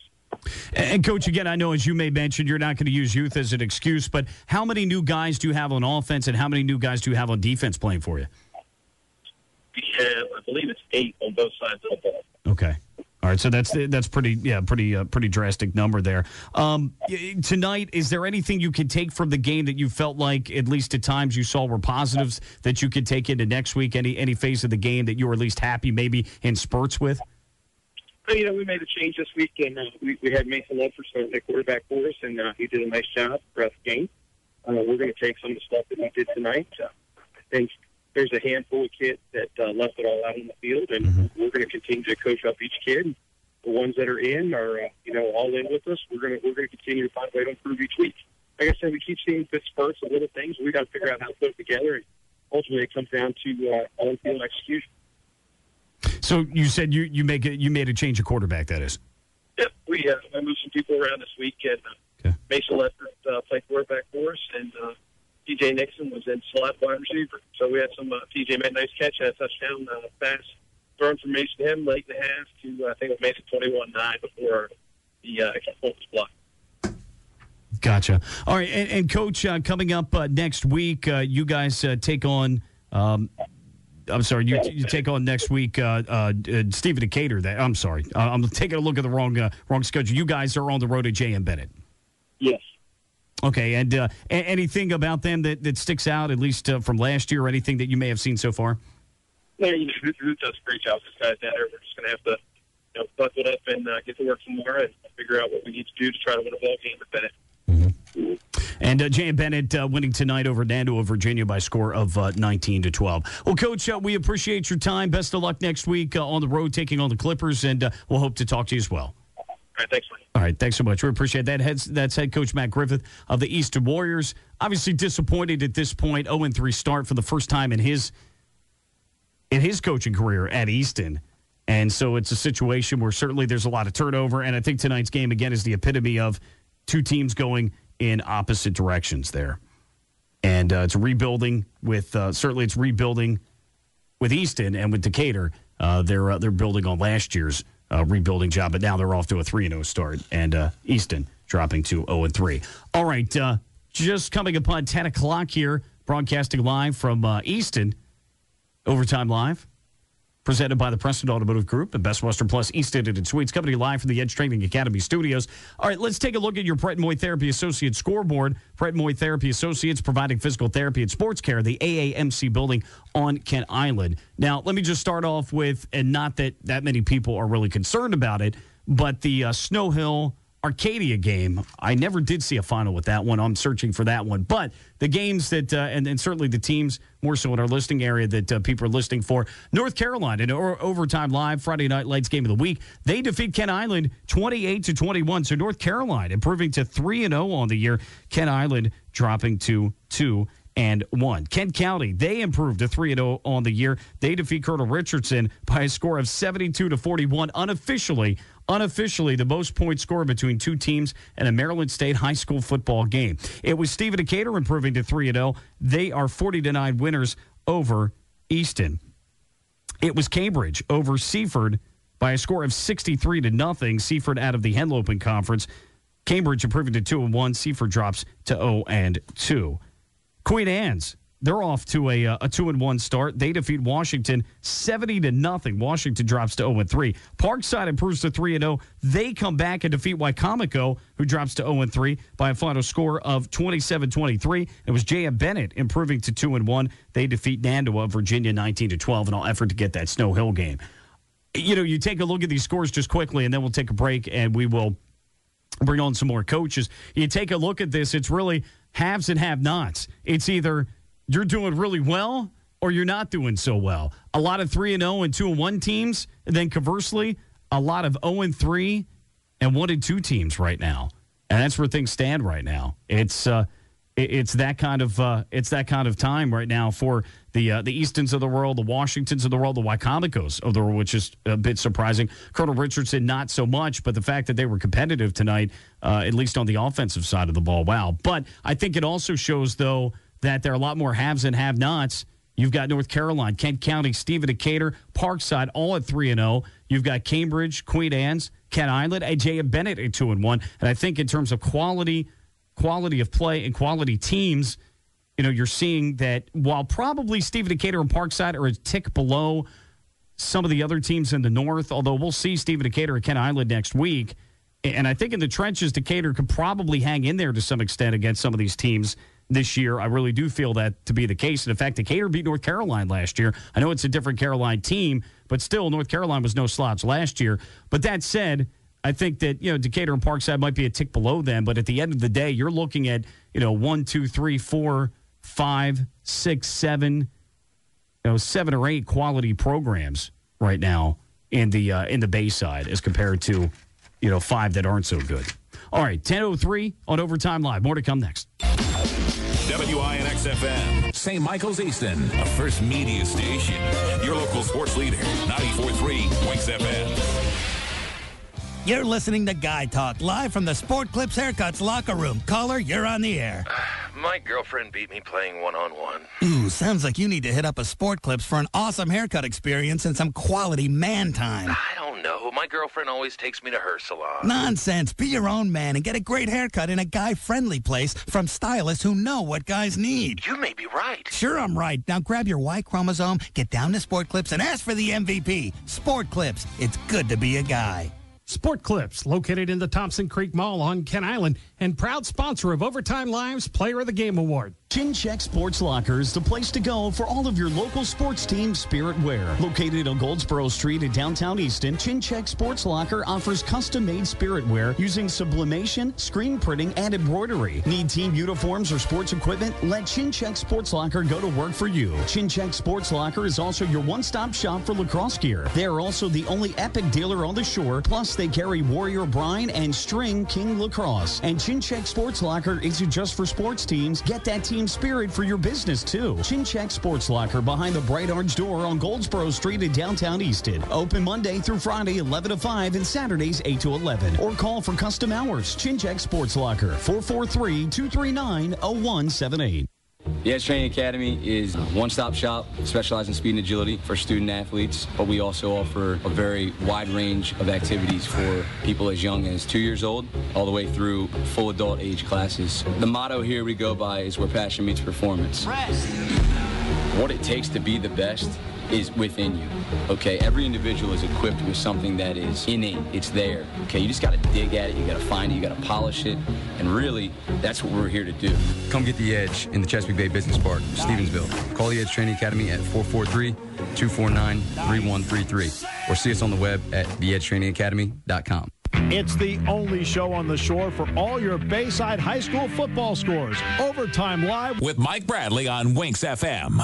And, Coach, again, I know, as you may mention, you're not going to use youth as an excuse, but how many new guys do you have on offense, and how many new guys do you have on defense playing for you? We have, I believe it's eight on both sides of the ball. Okay. All right, so that's that's pretty, yeah, pretty uh, pretty drastic number there. Um, tonight, is there anything you could take from the game that you felt like, at least at times, you saw were positives that you could take into next week? Any any phase of the game that you were at least happy, maybe in spurts with? So, you know, we made a change this week, and uh, we, we had Mason Ledford start at quarterback for us, and uh, he did a nice job throughout the game. Uh, we're going to take some of the stuff that he did tonight. Uh, I think there's a handful of kids that uh, left it all out on the field, and mm-hmm. we're going to continue to coach up each kid. The ones that are in are, uh, you know, all in with us. We're going to we're going to continue to find a way to improve each week. Like I said, we keep seeing bits spurts of little things. We got to figure out how to put it together, and ultimately it comes down to uh, on-field execution. So you said you you make a, you made a change of quarterback. That is. Yep, we uh, I moved some people around this week, and uh, okay. Mason Ledford uh, played quarterback for us, and uh, T J Nixon was in slot wide receiver. So we had some uh, T J made a nice catch, had a touchdown uh, pass thrown from Mason to him late in the half to uh, I think it was Mason twenty-one nine before the uh, was blocked. Gotcha. All right, and, and Coach, uh, coming up uh, next week, uh, you guys uh, take on. Um, I'm sorry, you, you take on next week uh, uh, uh, Stephen Decatur. That I'm sorry, uh, I'm taking a look at the wrong uh, wrong schedule. You guys are on the road at J M Bennett. Yes. Okay, and uh, a- anything about them that, that sticks out, at least uh, from last year, or anything that you may have seen so far? No, you know, who, who does a great job. This guy's down there. We're just going to have to, you know, buckle it up and uh, get to work tomorrow and figure out what we need to do to try to win a ball game at Bennett. Mm-hmm. And uh, J M Bennett uh, winning tonight over Nando of Virginia by a score of uh, nineteen to twelve. Well, Coach, uh, we appreciate your time. Best of luck next week uh, on the road taking on the Clippers, and uh, we'll hope to talk to you as well. All right, thanks, Mike. All right, thanks so much. We appreciate that. Heads, that's head coach Matt Griffith of the Easton Warriors. Obviously disappointed at this point. oh and three start for the first time in his in his coaching career at Easton. And so it's a situation where certainly there's a lot of turnover, and I think tonight's game, again, is the epitome of two teams going in opposite directions there. And uh, it's rebuilding with, uh, certainly it's rebuilding with Easton and with Decatur. Uh, they're uh, they're building on last year's uh, rebuilding job, but now they're off to a three and oh start. And uh, Easton dropping to oh and three. All right, uh, just coming upon ten o'clock here, broadcasting live from uh, Easton, Overtime Live. Presented by the Preston Automotive Group and Best Western Plus East End and Suites. Coming live from the Edge Training Academy studios. All right, let's take a look at your Pret Moy Therapy Associates scoreboard. Pret Moy Therapy Associates providing physical therapy and sports care, the A A M C building on Kent Island. Now, let me just start off with, and not that that many people are really concerned about it, but the uh, Snow Hill Arcadia game. I never did see a final with that one. I'm searching for that one. But the games that, uh, and, and certainly the teams more so in our listing area that uh, people are listing for, North Carolina in o- Overtime Live, Friday Night Lights game of the week. They defeat Kent Island twenty-eight to twenty-one. So North Carolina improving to three and oh on the year. Kent Island dropping to two and one. Kent County, they improved to three and oh on the year. They defeat Colonel Richardson by a score of seventy-two to forty-one. Unofficially, unofficially the most points scored between two teams in a Maryland State high school football game. It was Stephen Decatur improving to three and oh. They are forty to nine winners over Easton. It was Cambridge over Seaford by a score of sixty-three to nothing. Seaford out of the Henlopen Conference. Cambridge improving to two and one. Seaford drops to oh and two. Queen Anne's, they're off to a uh, a two and one start. They defeat Washington seventy to nothing. Washington drops to oh and three. Parkside improves to three and oh. They come back and defeat Wycomico, who drops to oh and three by a final score of twenty-seven twenty-three. It was J M Bennett improving to two and one. They defeat Nando of Virginia nineteen to twelve in all effort to get that Snow Hill game. You know, you take a look at these scores just quickly, and then we'll take a break and we will bring on some more coaches. You take a look at this, it's really haves and have-nots. It's either you're doing really well or you're not doing so well. A lot of three and oh and two and one teams, and then conversely, a lot of oh and three and one and two teams right now. And that's where things stand right now. It's uh, it, it's that kind of uh, it's that kind of time right now for the uh, the Eastons of the world, the Washingtons of the world, the Wycomicos of the world, which is a bit surprising. Colonel Richardson, not so much, but the fact that they were competitive tonight, uh, at least on the offensive side of the ball, wow. But I think it also shows, though, that there are a lot more haves and have-nots. You've got North Carolina, Kent County, Stephen Decatur, Parkside, all at three and oh. You've got Cambridge, Queen Anne's, Kent Island, and J M Bennett at two and one. And I think in terms of quality, quality of play and quality teams, you know, you're seeing that while probably Stephen Decatur and Parkside are a tick below some of the other teams in the North, although we'll see Stephen Decatur at Kent Island next week. And I think in the trenches, Decatur could probably hang in there to some extent against some of these teams this year. I really do feel that to be the case. And in fact, Decatur beat North Carolina last year. I know it's a different Carolina team, but still, North Carolina was no slouch last year. But that said, I think that, you know, Decatur and Parkside might be a tick below them, but at the end of the day, you're looking at, you know, one, two, three, four, five, six, seven, you know, seven or eight quality programs right now in the uh, in the Bayside as compared to, you know, five that aren't so good. All right, ten oh three on Overtime Live. More to come next. W I N X F M, Saint Michael's Easton, a First Media station. Your local sports leader, ninety-four point three Winks F M. You're listening to Guy Talk, live from the Sport Clips Haircuts locker room. Caller, you're on the air. My girlfriend beat me playing one-on-one. Ooh, sounds like you need to hit up a Sport Clips for an awesome haircut experience and some quality man time. I don't know. My girlfriend always takes me to her salon. Nonsense. Be your own man and get a great haircut in a guy-friendly place from stylists who know what guys need. You may be right. Sure, I'm right. Now grab your Y chromosome, get down to Sport Clips, and ask for the M V P. Sport Clips. It's good to be a guy. Sport Clips, located in the Thompson Creek Mall on Kent Island, and proud sponsor of Overtime Live's Player of the Game Award. Chin Check Sports Locker is the place to go for all of your local sports team spirit wear. Located on Goldsboro Street in downtown Easton, Chin Check Sports Locker offers custom-made spirit wear using sublimation, screen printing, and embroidery. Need team uniforms or sports equipment? Let Chin Check Sports Locker go to work for you. Chin Check Sports Locker is also your one-stop shop for lacrosse gear. They are also the only Epic dealer on the shore, plus they carry Warrior Brine and String King Lacrosse. And Chin Check Sports Locker isn't just for sports teams. Get that team spirit for your business, too. Chin Check Sports Locker behind the Bright Orange Door on Goldsboro Street in downtown Easton. Open Monday through Friday, eleven to five, and Saturdays, eight to eleven. Or call for custom hours. Chin Check Sports Locker, four four three, two three nine, zero one seven eight. The Edge Training Academy is a one-stop shop specializing in speed and agility for student athletes, but we also offer a very wide range of activities for people as young as two years old all the way through full adult age classes. The motto here we go by is where passion meets performance. Rest. What it takes to be the best is within you, okay? Every individual is equipped with something that is innate. It's there, okay? You just got to dig at it. You got to find it. You got to polish it. And really, that's what we're here to do. Come get the Edge in the Chesapeake Bay Business Park, Stevensville. Call the Edge Training Academy at four four three, two four nine, three one three three or see us on the web at the edge training academy dot com. It's the only show on the shore for all your Bayside High School football scores. Overtime Live with Mike Bradley on Winks F M.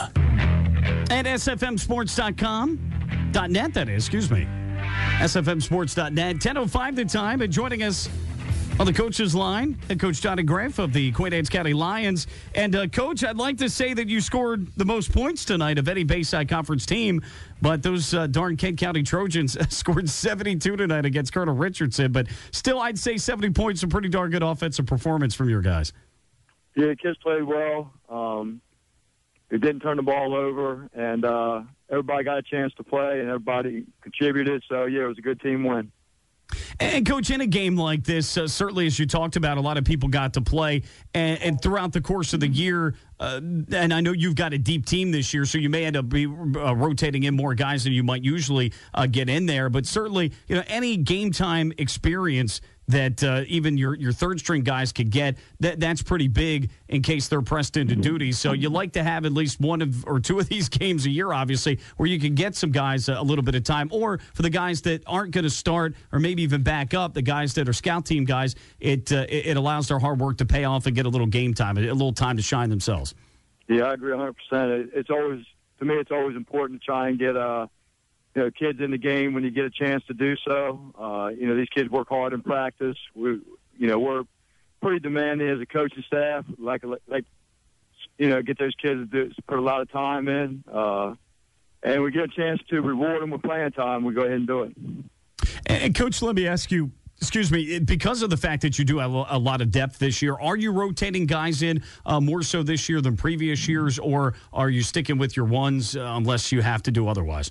At S F M sports dot com, .net, that is, excuse me. S F M sports dot net, ten oh five the time, and joining us on the coach's line, head coach Johnny Graff of the Queen Anne's County Lions. And, uh, Coach, I'd like to say that you scored the most points tonight of any Bayside Conference team, but those uh, darn Kent County Trojans scored seventy-two tonight against Colonel Richardson. But still, I'd say seventy points, a pretty darn good offensive performance from your guys. Yeah, the kids played well. Um, we didn't turn the ball over, and uh, everybody got a chance to play, and everybody contributed. So, yeah, it was a good team win. And, Coach, in a game like this, uh, certainly as you talked about, a lot of people got to play. And, and throughout the course of the year, uh, and I know you've got a deep team this year, so you may end up be, uh, rotating in more guys than you might usually uh, get in there. But certainly, you know, any game time experience that uh, even your, your third-string guys could get, that that's pretty big in case they're pressed into duty. So you like to have at least one of or two of these games a year, obviously, where you can get some guys a, a little bit of time. Or for the guys that aren't going to start or maybe even back up, the guys that are scout team guys, it, uh, it, it allows their hard work to pay off and get a little game time, a little time to shine themselves. Yeah, I agree one hundred percent. It, it's always, to me, it's always important to try and get uh, you know, kids in the game when you get a chance to do so. Uh, you know, these kids work hard in practice. We, you know, we're pretty demanding as a coaching staff. Like, like, you know, get those kids to, do, to put a lot of time in, uh, and we get a chance to reward them with playing time. We go ahead and do it. And Coach, let me ask you. Excuse me, because of the fact that you do have a lot of depth this year, are you rotating guys in uh, more so this year than previous years, or are you sticking with your ones uh, unless you have to do otherwise?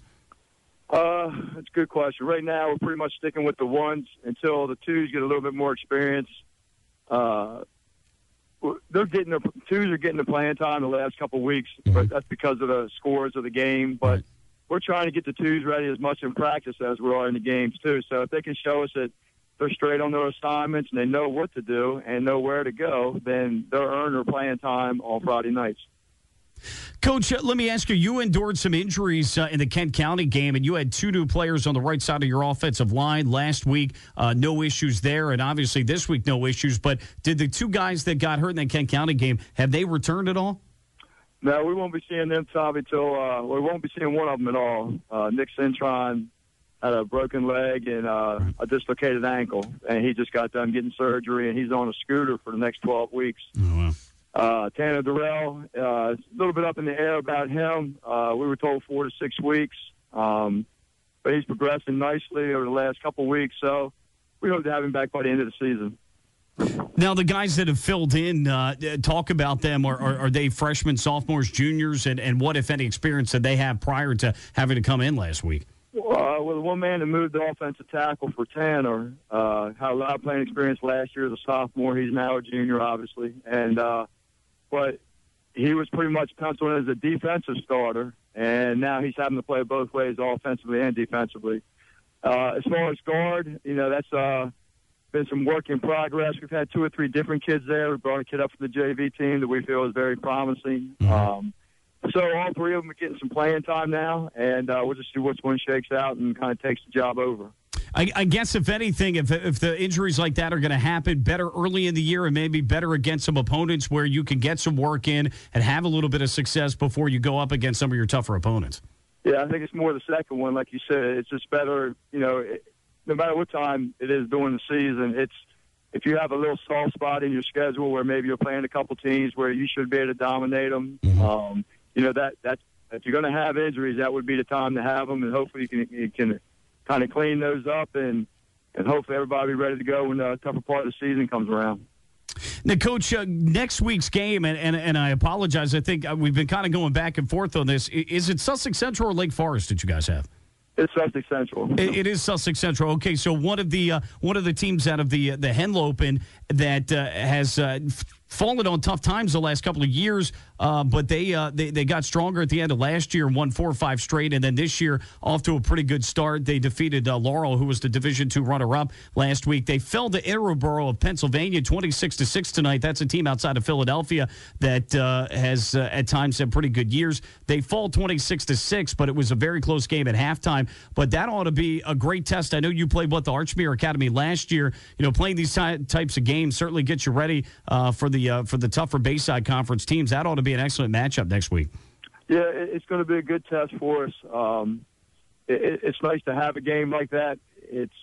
Uh, that's a good question. Right now, we're pretty much sticking with the ones until the twos get a little bit more experience. Uh, they're getting the twos are getting the playing time the last couple of weeks, mm-hmm. but that's because of the scores of the game. But right. we're trying to get the twos ready as much in practice as we are in the games too. So if they can show us that they're straight on their assignments and they know what to do and know where to go, then they'll earn their playing time on Friday nights. Coach, uh, let me ask you, you endured some injuries uh, in the Kent County game, and you had two new players on the right side of your offensive line last week. Uh, no issues there, and obviously this week no issues. But did the two guys that got hurt in that Kent County game, have they returned at all? No, we won't be seeing them, Tommy, till uh, we won't be seeing one of them at all. Uh, Nick Cintron had a broken leg and uh, a dislocated ankle, and he just got done getting surgery, and he's on a scooter for the next twelve weeks. Oh, wow. Uh, Tanner Durrell, uh, a little bit up in the air about him. Uh, we were told four to six weeks, um, but he's progressing nicely over the last couple of weeks, so we hope to have him back by the end of the season. Now, the guys that have filled in, uh, talk about them. Are, are, are they freshmen, sophomores, juniors, and, and what, if any, experience did they have prior to having to come in last week? Uh, well, the one man that moved the offensive tackle for Tanner uh, had a lot of playing experience last year as a sophomore. He's now a junior, obviously, and uh, but he was pretty much penciled in as a defensive starter, and now he's having to play both ways, offensively and defensively. Uh, as far as guard, you know, that's uh, been some work in progress. We've had two or three different kids there. We brought a kid up from the J V team that we feel is very promising. Mm-hmm. Um, so all three of them are getting some playing time now, and uh, we'll just see which one shakes out and kind of takes the job over. I, I guess, if anything, if if the injuries like that are going to happen, better early in the year and maybe better against some opponents where you can get some work in and have a little bit of success before you go up against some of your tougher opponents. Yeah, I think it's more the second one. Like you said, it's just better, you know, it, no matter what time it is during the season, it's if you have a little soft spot in your schedule where maybe you're playing a couple teams where you should be able to dominate them, mm-hmm. um, you know, that, that if you're going to have injuries, that would be the time to have them, and hopefully you can, you can kind of clean those up, and, and hopefully everybody will be ready to go when the tougher part of the season comes around. Now, Coach, uh, next week's game, and, and, and I apologize, I think we've been kind of going back and forth on this. Is it Sussex Central or Lake Forest that you guys have? It's Sussex Central. It, it is Sussex Central. Okay, so one of the uh, one of the teams out of the the Henlopen that uh, has uh, f- fallen on tough times the last couple of years, uh, but they, uh, they they got stronger at the end of last year and won four or five straight, and then this year off to a pretty good start. They defeated uh, Laurel, who was the Division two runner-up last week. They fell to Attleboro of Pennsylvania, twenty-six to six tonight. That's a team outside of Philadelphia that uh, has uh, at times had pretty good years. They fall twenty-six to six, but it was a very close game at halftime. But that ought to be a great test. I know you played what the Archmere Academy last year. You know, playing these ty- types of games certainly gets you ready uh, for the uh, for the tougher Bayside Conference teams. That ought to be an excellent matchup next week. Yeah, it's going to be a good test for us. Um, it, it's nice to have a game like that. It's,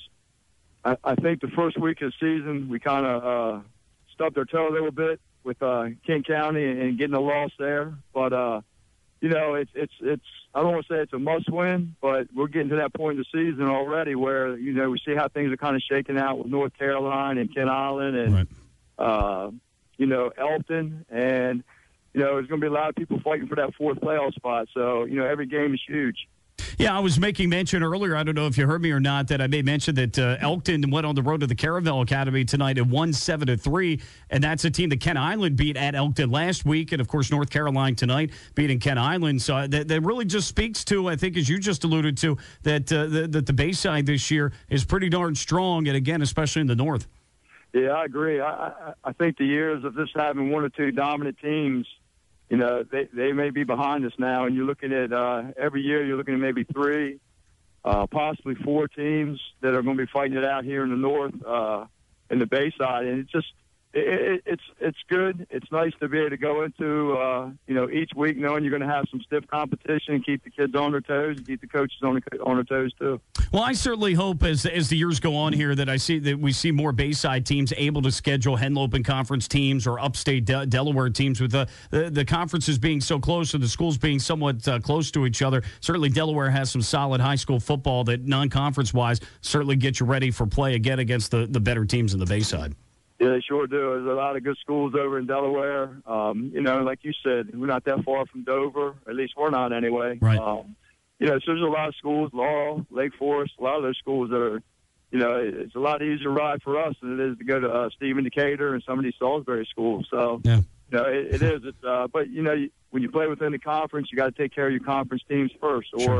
I, I think the first week of the season we kind of uh, stubbed our toe a little bit with uh, Kent County and, and getting a loss there, but uh, you know, it's it's it's. I don't want to say it's a must-win, but we're getting to that point in the season already where, you know, we see how things are kind of shaking out with North Carolina and Kent Island and, right. uh, you know, Elton. And, you know, there's going to be a lot of people fighting for that fourth playoff spot. So, you know, every game is huge. Yeah, I was making mention earlier, I don't know if you heard me or not, that I made mention that uh, Elkton went on the road to the Caravel Academy tonight and won seven to three, and that's a team that Kent Island beat at Elkton last week, and, of course, North Carolina tonight beating Kent Island. So that, that really just speaks to, I think, as you just alluded to, that, uh, the, that the Bayside this year is pretty darn strong, and, again, especially in the North. Yeah, I agree. I, I, I think the years of just having one or two dominant teams, you know, they, they may be behind us now, and you're looking at uh, every year you're looking at maybe three, uh, possibly four teams that are going to be fighting it out here in the North, uh, in the Bayside, and it's just it, it, it's it's good. It's nice to be able to go into uh, you know, each week knowing you're going to have some stiff competition and keep the kids on their toes and keep the coaches on the, on their toes too. Well, I certainly hope as as the years go on here that I see that we see more Bayside teams able to schedule Henlopen Conference teams or upstate De- Delaware teams with the, the the conferences being so close and the schools being somewhat uh, close to each other. Certainly Delaware has some solid high school football that non-conference wise certainly get you ready for play again against the, the better teams in the Bayside. Yeah, they sure do. There's a lot of good schools over in Delaware. Um, you know, like you said, we're not that far from Dover. At least we're not anyway. Right. Um, you know, so there's a lot of schools, Laurel, Lake Forest, a lot of those schools that are, you know, it's a lot easier ride for us than it is to go to uh, Stephen Decatur and some of these Salisbury schools. So, yeah. you know, it, it is. It's, uh, but, you know, you, when you play within the conference, you got to take care of your conference teams first. Or, Sure.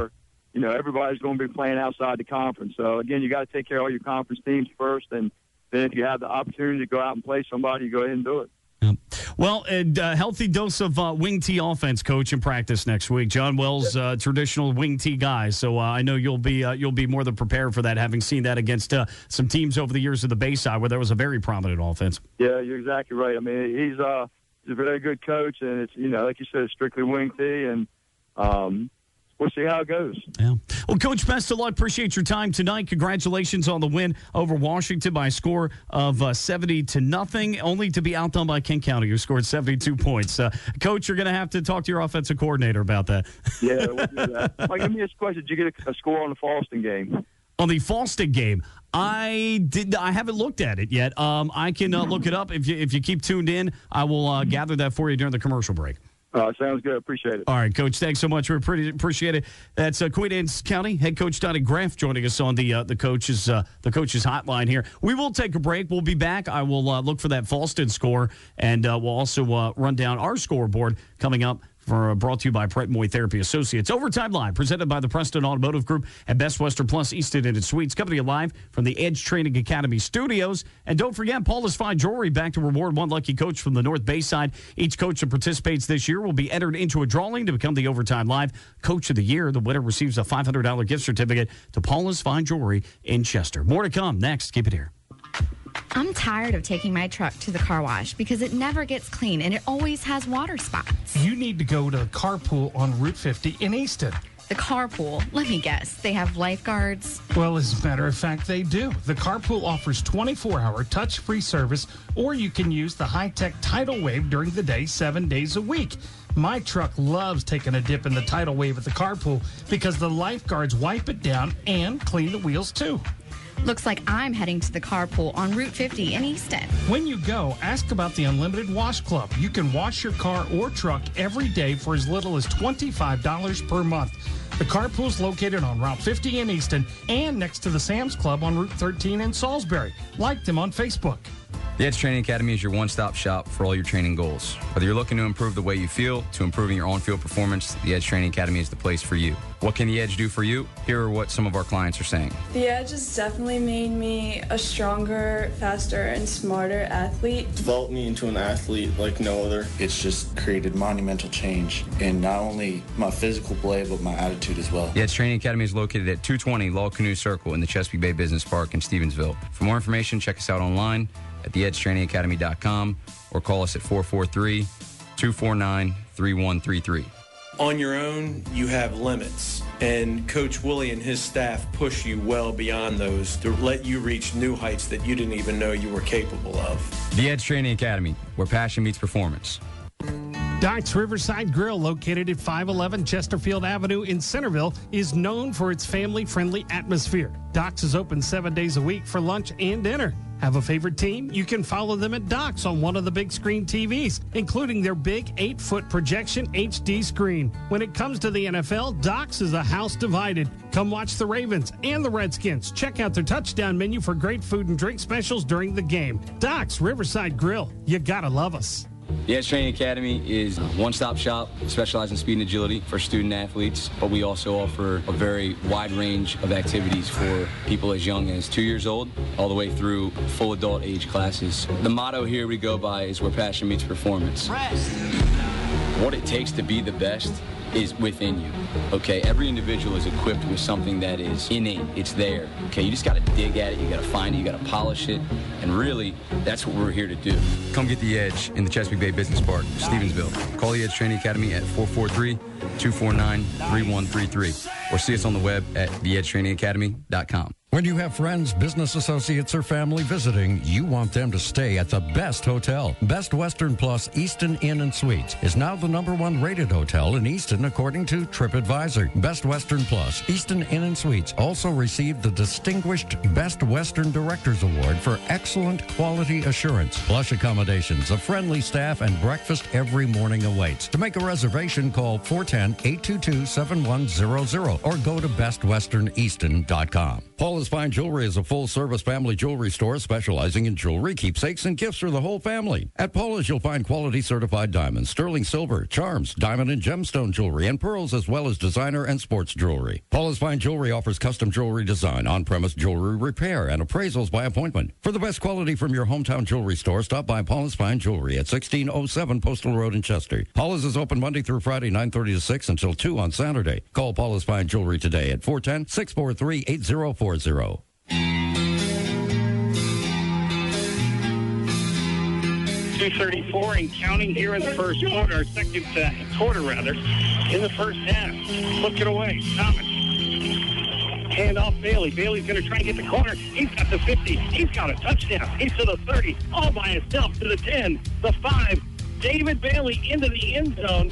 you know, everybody's going to be playing outside the conference. So, again, you got to take care of all your conference teams first, and then if you have the opportunity to go out and play somebody, you go ahead and do it. Well, a uh, healthy dose of uh, wing tee offense, Coach, in practice next week. John Wells, uh, traditional wing tee guy, so uh, I know you'll be uh, you'll be more than prepared for that, having seen that against uh, some teams over the years of the Bayside where there was a very prominent offense. Yeah, you're exactly right. I mean, he's uh, he's a very good coach, and it's, you know, like you said, it's strictly wing tee, and um, we'll see how it goes. Yeah. Well, Coach, best of luck. Appreciate your time tonight. Congratulations on the win over Washington by a score of uh, seventy to nothing, only to be outdone by Kent County, who scored seventy-two points. Uh, Coach, you're going to have to talk to your offensive coordinator about that. Yeah, we'll do that. Mike, let me ask you a question. Did you get a, a score on the Falston game? On the Falston game, I did. I haven't looked at it yet. Um, I can uh, look it up. If you if you keep tuned in, I will uh, gather that for you during the commercial break. Uh, sounds good. Appreciate it. All right, Coach. Thanks so much. We pretty appreciate it. That's uh, Queen Anne's County head coach Donnie Graff joining us on the uh, the coaches uh, the coaches hotline here. We will take a break. We'll be back. I will uh, look for that Falston score, and uh, we'll also uh, run down our scoreboard coming up. For, uh, brought to you by Pratt and Moy Therapy Associates. Overtime Live, presented by the Preston Automotive Group at Best Western Plus Easton and Suites. Coming to you live from the Edge Training Academy studios. And don't forget, Paula's Fine Jewelry back to reward one lucky coach from the North Bayside. Each coach that participates this year will be entered into a drawing to become the Overtime Live Coach of the Year. The winner receives a five hundred dollars gift certificate to Paula's Fine Jewelry in Chester. More to come next. Keep it here. I'm tired of taking my truck to the car wash because it never gets clean and it always has water spots. You need to go to the Carpool on Route fifty in Easton. The Carpool? Let me guess. They have lifeguards? Well, as a matter of fact, they do. The Carpool offers twenty-four hour touch-free service, or you can use the high-tech Tidal Wave during the day, seven days a week. My truck loves taking a dip in the Tidal Wave at the Carpool because the lifeguards wipe it down and clean the wheels, too. Looks like I'm heading to the Carpool on Route fifty in Easton. When you go, ask about the Unlimited Wash Club. You can wash your car or truck every day for as little as twenty-five dollars per month. The Carpool is located on Route fifty in Easton and next to the Sam's Club on Route thirteen in Salisbury. Like them on Facebook. The Edge Training Academy is your one-stop shop for all your training goals. Whether you're looking to improve the way you feel to improving your on-field performance, the Edge Training Academy is the place for you. What can the Edge do for you? Here are what some of our clients are saying. The Edge has definitely made me a stronger, faster, and smarter athlete. Developed me into an athlete like no other. It's just created monumental change in not only my physical play, but my attitude as well. The Edge Training Academy is located at two twenty Law Canoe Circle in the Chesapeake Bay Business Park in Stevensville. For more information, check us out online at the edge training academy dot com or call us at four four three, two four nine, three one three three. On your own, you have limits, and Coach Willie and his staff push you well beyond those to let you reach new heights that you didn't even know you were capable of. The Edge Training Academy, where passion meets performance. Doc's Riverside Grill, located at five eleven Chesterfield Avenue in Centerville, is known for its family-friendly atmosphere. Doc's is open seven days a week for lunch and dinner. Have a favorite team? You can follow them at Doc's on one of the big screen T Vs, including their big eight-foot projection H D screen. When it comes to the N F L, Doc's is a house divided. Come watch the Ravens and the Redskins. Check out their touchdown menu for great food and drink specials during the game. Doc's Riverside Grill. You gotta love us. The Edge Training Academy is a one-stop shop, specializing in speed and agility for student athletes, but we also offer a very wide range of activities for people as young as two years old, all the way through full adult age classes. The motto here we go by is where passion meets performance. Rest. What it takes to be the best is within you, okay? Every individual is equipped with something that is innate. It's there, okay? You just got to dig at it. You got to find it. You got to polish it. And really, that's what we're here to do. Come get the Edge in the Chesapeake Bay Business Park, Stevensville. Call the Edge Training Academy at four four three, two four nine, three one three three or see us on the web at the edge training academy dot com. When you have friends, business associates, or family visiting, you want them to stay at the best hotel. Best Western Plus Easton Inn and Suites is now the number one rated hotel in Easton according to TripAdvisor. Best Western Plus Easton Inn and Suites also received the distinguished Best Western Directors Award for excellent quality assurance. Plush accommodations, a friendly staff, and breakfast every morning awaits. To make a reservation, call four one zero, eight two two, seven one zero zero or go to best western easton dot com. Paul Paula's Fine Jewelry is a full-service family jewelry store specializing in jewelry, keepsakes, and gifts for the whole family. At Paula's, you'll find quality certified diamonds, sterling silver, charms, diamond and gemstone jewelry, and pearls, as well as designer and sports jewelry. Paula's Fine Jewelry offers custom jewelry design, on-premise jewelry repair, and appraisals by appointment. For the best quality from your hometown jewelry store, stop by Paula's Fine Jewelry at sixteen oh seven Postal Road in Chester. Paula's is open Monday through Friday, nine thirty to six until two on Saturday. Call Paula's Fine Jewelry today at four one zero, six four three, eight zero four zero. two thirty-four and counting here in the first quarter, or second uh, quarter rather, in the first half. Look it away. Thomas. Hand off Bailey. Bailey's going to try and get the corner. He's got the fifty. He's got a touchdown. He's to the thirty. All by himself to the ten, the five. David Bailey into the end zone.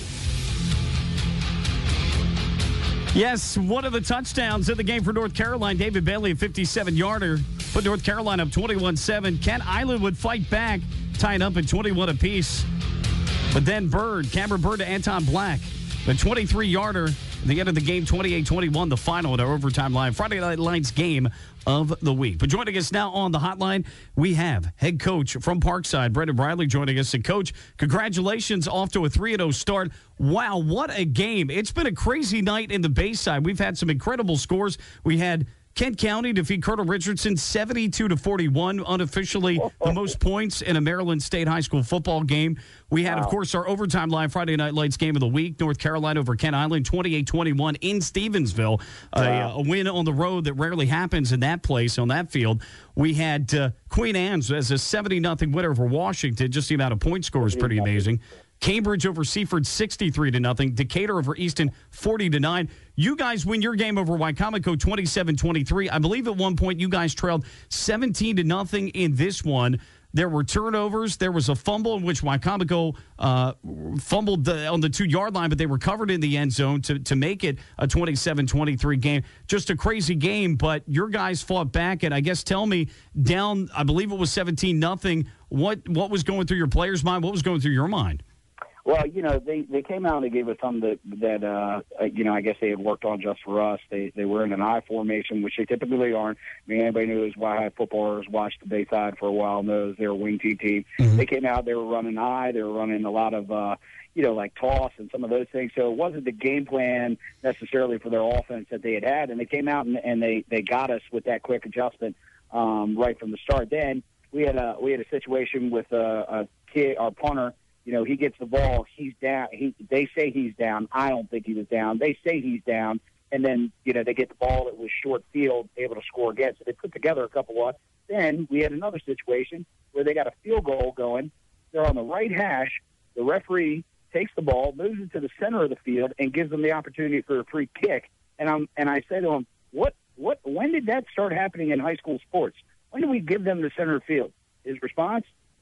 Yes, one of the touchdowns in the game for North Carolina. David Bailey, a fifty-seven-yarder, put North Carolina up twenty-one seven. Kent Island would fight back, tying up at twenty-one apiece. But then Bird, Cameron Bird to Anton Black, the twenty-three-yarder. At the end of the game, twenty-eight twenty-one, the final at our Overtime Live. Friday Night Lights game of the week. But joining us now on the hotline, we have head coach from Parkside, Brendan Bradley, joining us. And, Coach, congratulations off to a three and oh start. Wow, what a game. It's been a crazy night in the Bayside. We've had some incredible scores. We had Kent County defeat Colonel Richardson seventy-two to forty-one, unofficially the most points in a Maryland State high school football game. We had, wow. of course, our Overtime Live Friday Night Lights game of the week, North Carolina over Kent Island, twenty-eight twenty-one in Stevensville, wow. a, a win on the road that rarely happens in that place, on that field. We had uh, Queen Anne's as a seventy nothing winner over Washington. Just the amount of point score is pretty amazing. Cambridge over Seaford sixty-three to nothing. Decatur over Easton forty to nine. You guys win your game over Wycomico twenty-seven twenty-three. I believe at one point you guys trailed seventeen to nothing in this one. There were turnovers. There was a fumble in which Wycomico uh, fumbled the, on the two-yard line, but they recovered in the end zone to, to make it a twenty-seven twenty-three game. Just a crazy game, but your guys fought back. And I guess tell me, down, I believe it was seventeen nothing, what, what was going through your players' mind? What was going through your mind? Well, you know, they, they came out and they gave us something that, that uh, you know, I guess they had worked on just for us. They they were in an I formation, which they typically aren't. I mean, anybody who knows why high footballers watched the Bayside for a while knows they're a wing T team. Mm-hmm. They came out, they were running I, they were running a lot of, uh, you know, like toss and some of those things. So it wasn't the game plan necessarily for their offense that they had had. And they came out and, and they, they got us with that quick adjustment um, right from the start. Then we had a, we had a situation with a, a kid, our punter. You know, he gets the ball, he's down. He, they say he's down. I don't think he was down. They say he's down. And then, you know, they get the ball. It was short field, able to score again. So they put together a couple of. Then we had another situation where they got a field goal going. They're on the right hash. The referee takes the ball, moves it to the center of the field, and gives them the opportunity for a free kick. And I'm and I say to him, what, what, when did that start happening in high school sports? When did we give them the center of the field? His response,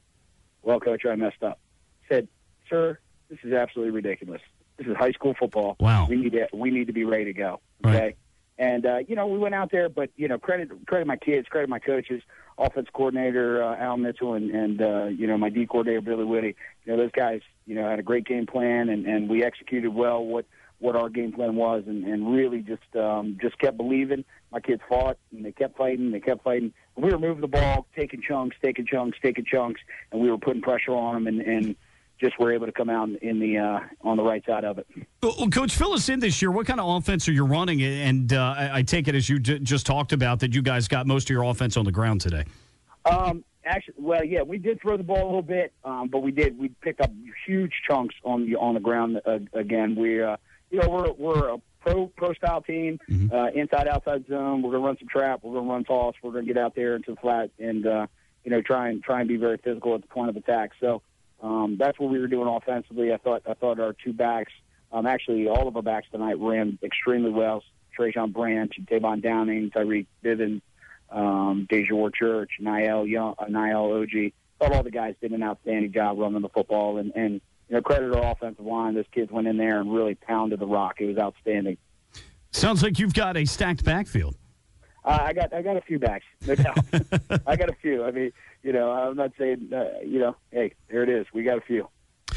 well, Coach, I messed up. Said, sir, this is absolutely ridiculous. This is high school football. Wow. We need to we need to be ready to go. Okay. Right. And uh, you know, we went out there, but you know, credit credit my kids, credit my coaches, offense coordinator uh, Al Mitchell, and and uh, you know, my D coordinator Billy Whitty. You know, those guys, you know, had a great game plan, and, and we executed well what what our game plan was, and, and really just um, just kept believing. My kids fought, and they kept fighting, they kept fighting. We were moving the ball, taking chunks, taking chunks, taking chunks, and we were putting pressure on them, and. and just were able to come out in the uh, on the right side of it. Well, Coach, fill us in this year. What kind of offense are you running? And uh, I, I take it, as you d- just talked about, that you guys got most of your offense on the ground today. Um, actually, well, yeah, we did throw the ball a little bit, um, but we did we picked up huge chunks on the on the ground uh, again. We, uh, you know, we're we're a pro pro style team, mm-hmm. uh, inside outside zone. We're gonna run some trap. We're gonna run toss. We're gonna get out there into the flat and uh, you know try and try and be very physical at the point of attack. So. Um, that's what we were doing offensively. I thought I thought our two backs, um, actually all of our backs tonight ran extremely well. Trajan Branch, Tavon Downing, Tyreek Bivens, um, Dejor Church, Niall Young, uh, Niall O G. Thought all the guys did an outstanding job running the football, and, and you know credit our offensive line. Those kids went in there and really pounded the rock. It was outstanding. Sounds like you've got a stacked backfield. Uh, I got I got a few backs, no doubt. I got a few. I mean, you know, I'm not saying, uh, you know, hey, there it is. We got a few.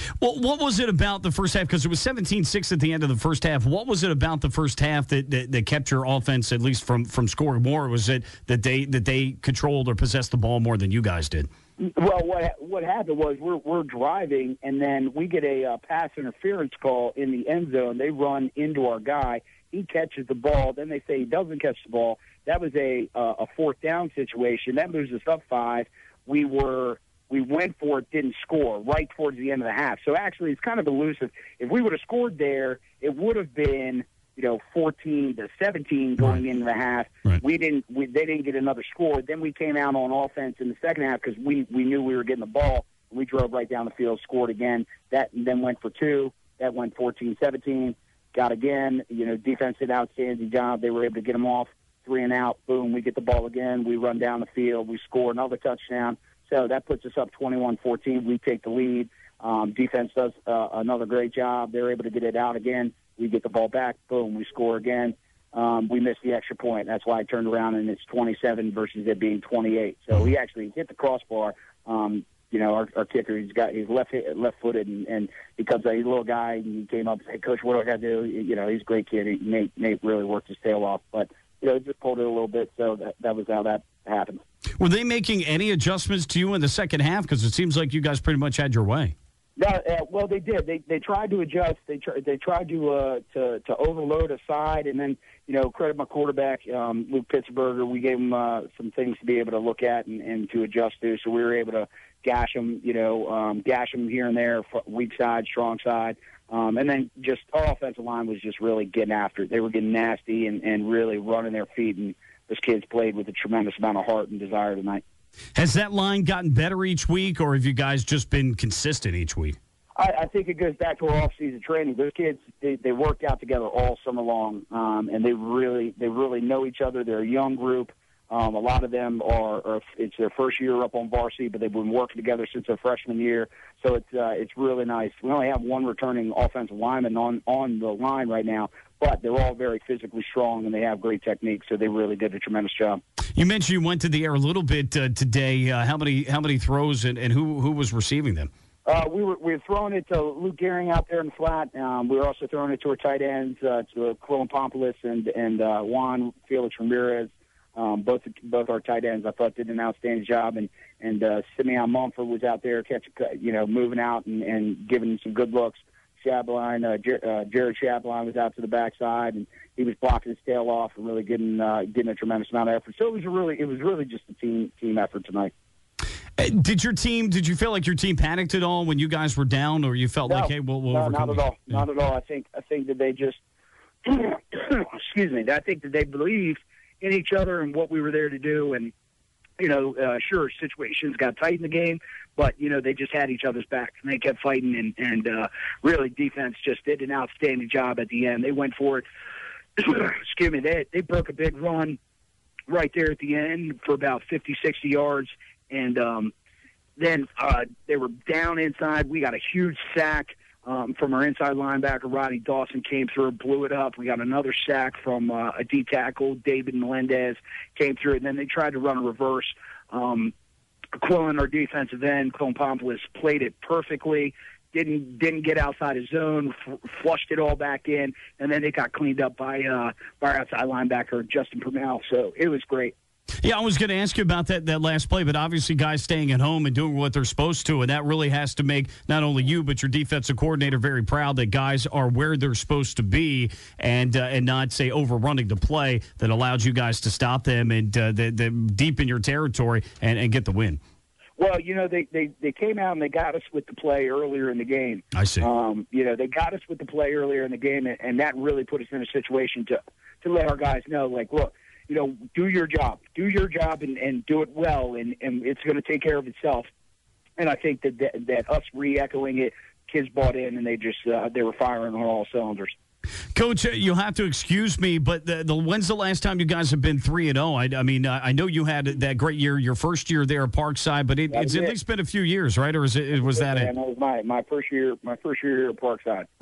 Well, what was it about the first half? Because it was seventeen six at the end of the first half. What was it about the first half that, that, that kept your offense, at least from, from scoring more? Was it that they that they controlled or possessed the ball more than you guys did? Well, what what happened was we're we're driving, and then we get a uh, pass interference call in the end zone. They run into our guy. He catches the ball. Then they say he doesn't catch the ball. That was a uh, a fourth down situation. That moves us up five. We were we went for it, didn't score right towards the end of the half. So actually, it's kind of elusive. If we would have scored there, it would have been, you know, fourteen to seventeen going into the half. Right. We didn't. We, they didn't get another score. Then we came out on offense in the second half because we we knew we were getting the ball. We drove right down the field, scored again. That then went for two. That went fourteen seventeen. Got again. You know, defense did an outstanding job. They were able to get them off three and out. Boom. We get the ball again. We run down the field. We score another touchdown. So that puts us up twenty-one fourteen. We take the lead. Um, defense does uh, another great job. They're able to get it out again. We get the ball back. Boom. We score again. Um, we missed the extra point. That's why I turned around, and it's twenty-seven versus it being twenty-eight. So he actually hit the crossbar. Um, you know, our, our kicker, he's got he's left left-footed, and, and because he's a little guy, and he came up and said, "Coach, what do I got to do?" You know, he's a great kid. He, Nate, Nate really worked his tail off. But, you know, just pulled it a little bit, so that, that was how that happened. Were they making any adjustments to you in the second half? Because it seems like you guys pretty much had your way. No, uh, well, they did. They they tried to adjust. They tr- they tried to uh, to to overload a side, and then, you know, credit my quarterback, um, Luke Pittsburgher. We gave him uh, some things to be able to look at and, and to adjust to. So we were able to gash them, you know, um, gash them here and there, weak side, strong side, um, and then just our offensive line was just really getting after it. They were getting nasty and, and really running their feet, and those kids played with a tremendous amount of heart and desire tonight. Has that line gotten better each week, or have you guys just been consistent each week? I, I think it goes back to our off-season training. Those kids, they, they worked out together all summer long, um, and they really they really know each other. They're a young group. Um, a lot of them are, are it's their first year up on varsity, but they've been working together since their freshman year. So it's uh, it's really nice. We only have one returning offensive lineman on on the line right now, but they're all very physically strong and they have great technique. So they really did a tremendous job. You mentioned you went to the air a little bit uh, today. Uh, how many how many throws and, and who who was receiving them? Uh, we were we were throwing it to Luke Gehring out there in the flat. Um, we were also throwing it to our tight ends, uh, to Quillen Pompoulos and and uh, Juan Felix Ramirez. Um, both both our tight ends, I thought, did an outstanding job, and and uh, Simeon Mumford was out there, catch, you know, moving out and, and giving some good looks. Shabline, uh, Jer- uh, Jared Shabline was out to the backside, and he was blocking his tail off and really getting uh, getting a tremendous amount of effort. So it was a really it was really just a team team effort tonight. Did your team? Did you feel like your team panicked at all when you guys were down, or you felt no, like, hey, we'll, we'll no, overcome not at all, yeah. not at all. I think I think that they just excuse me. I think that they believed in each other and what we were there to do, and you know, uh, sure, situations got tight in the game, but you know, they just had each other's backs and they kept fighting, and and uh, really, defense just did an outstanding job at the end. They went for it. excuse me. They they broke a big run right there at the end for about fifty, sixty yards. And um, then uh, they were down inside. We got a huge sack um, from our inside linebacker, Rodney Dawson, came through, blew it up. We got another sack from uh, a D tackle, David Melendez, came through. And then they tried to run a reverse. Um, Quillen, our defensive end, Quillen Pompoulos, played it perfectly. Didn't didn't get outside his zone, f- flushed it all back in, and then it got cleaned up by uh, by our outside linebacker, Justin Permel. So it was great. Yeah, I was going to ask you about that, that last play, but obviously guys staying at home and doing what they're supposed to, and that really has to make not only you but your defensive coordinator very proud that guys are where they're supposed to be and uh, and not, say, overrunning the play that allowed you guys to stop them and uh, the, the deep in your territory and, and get the win. Well, you know, they, they, they came out and they got us with the play earlier in the game. I see. Um, you know, they got us with the play earlier in the game, and, and that really put us in a situation to, to let our guys know, like, look, you know, do your job. Do your job and, and do it well, and, and it's going to take care of itself. And I think that that, that us re-echoing it, kids bought in, and they just uh, they were firing on all cylinders. Coach, you'll have to excuse me, but the, the when's the last time you guys have been three and zero? I, I mean, I know you had that great year, your first year there at Parkside, but it, it's at least been a few years, right? Or is it was that yeah, it? That was my my first year, my first year here at Parkside. Right.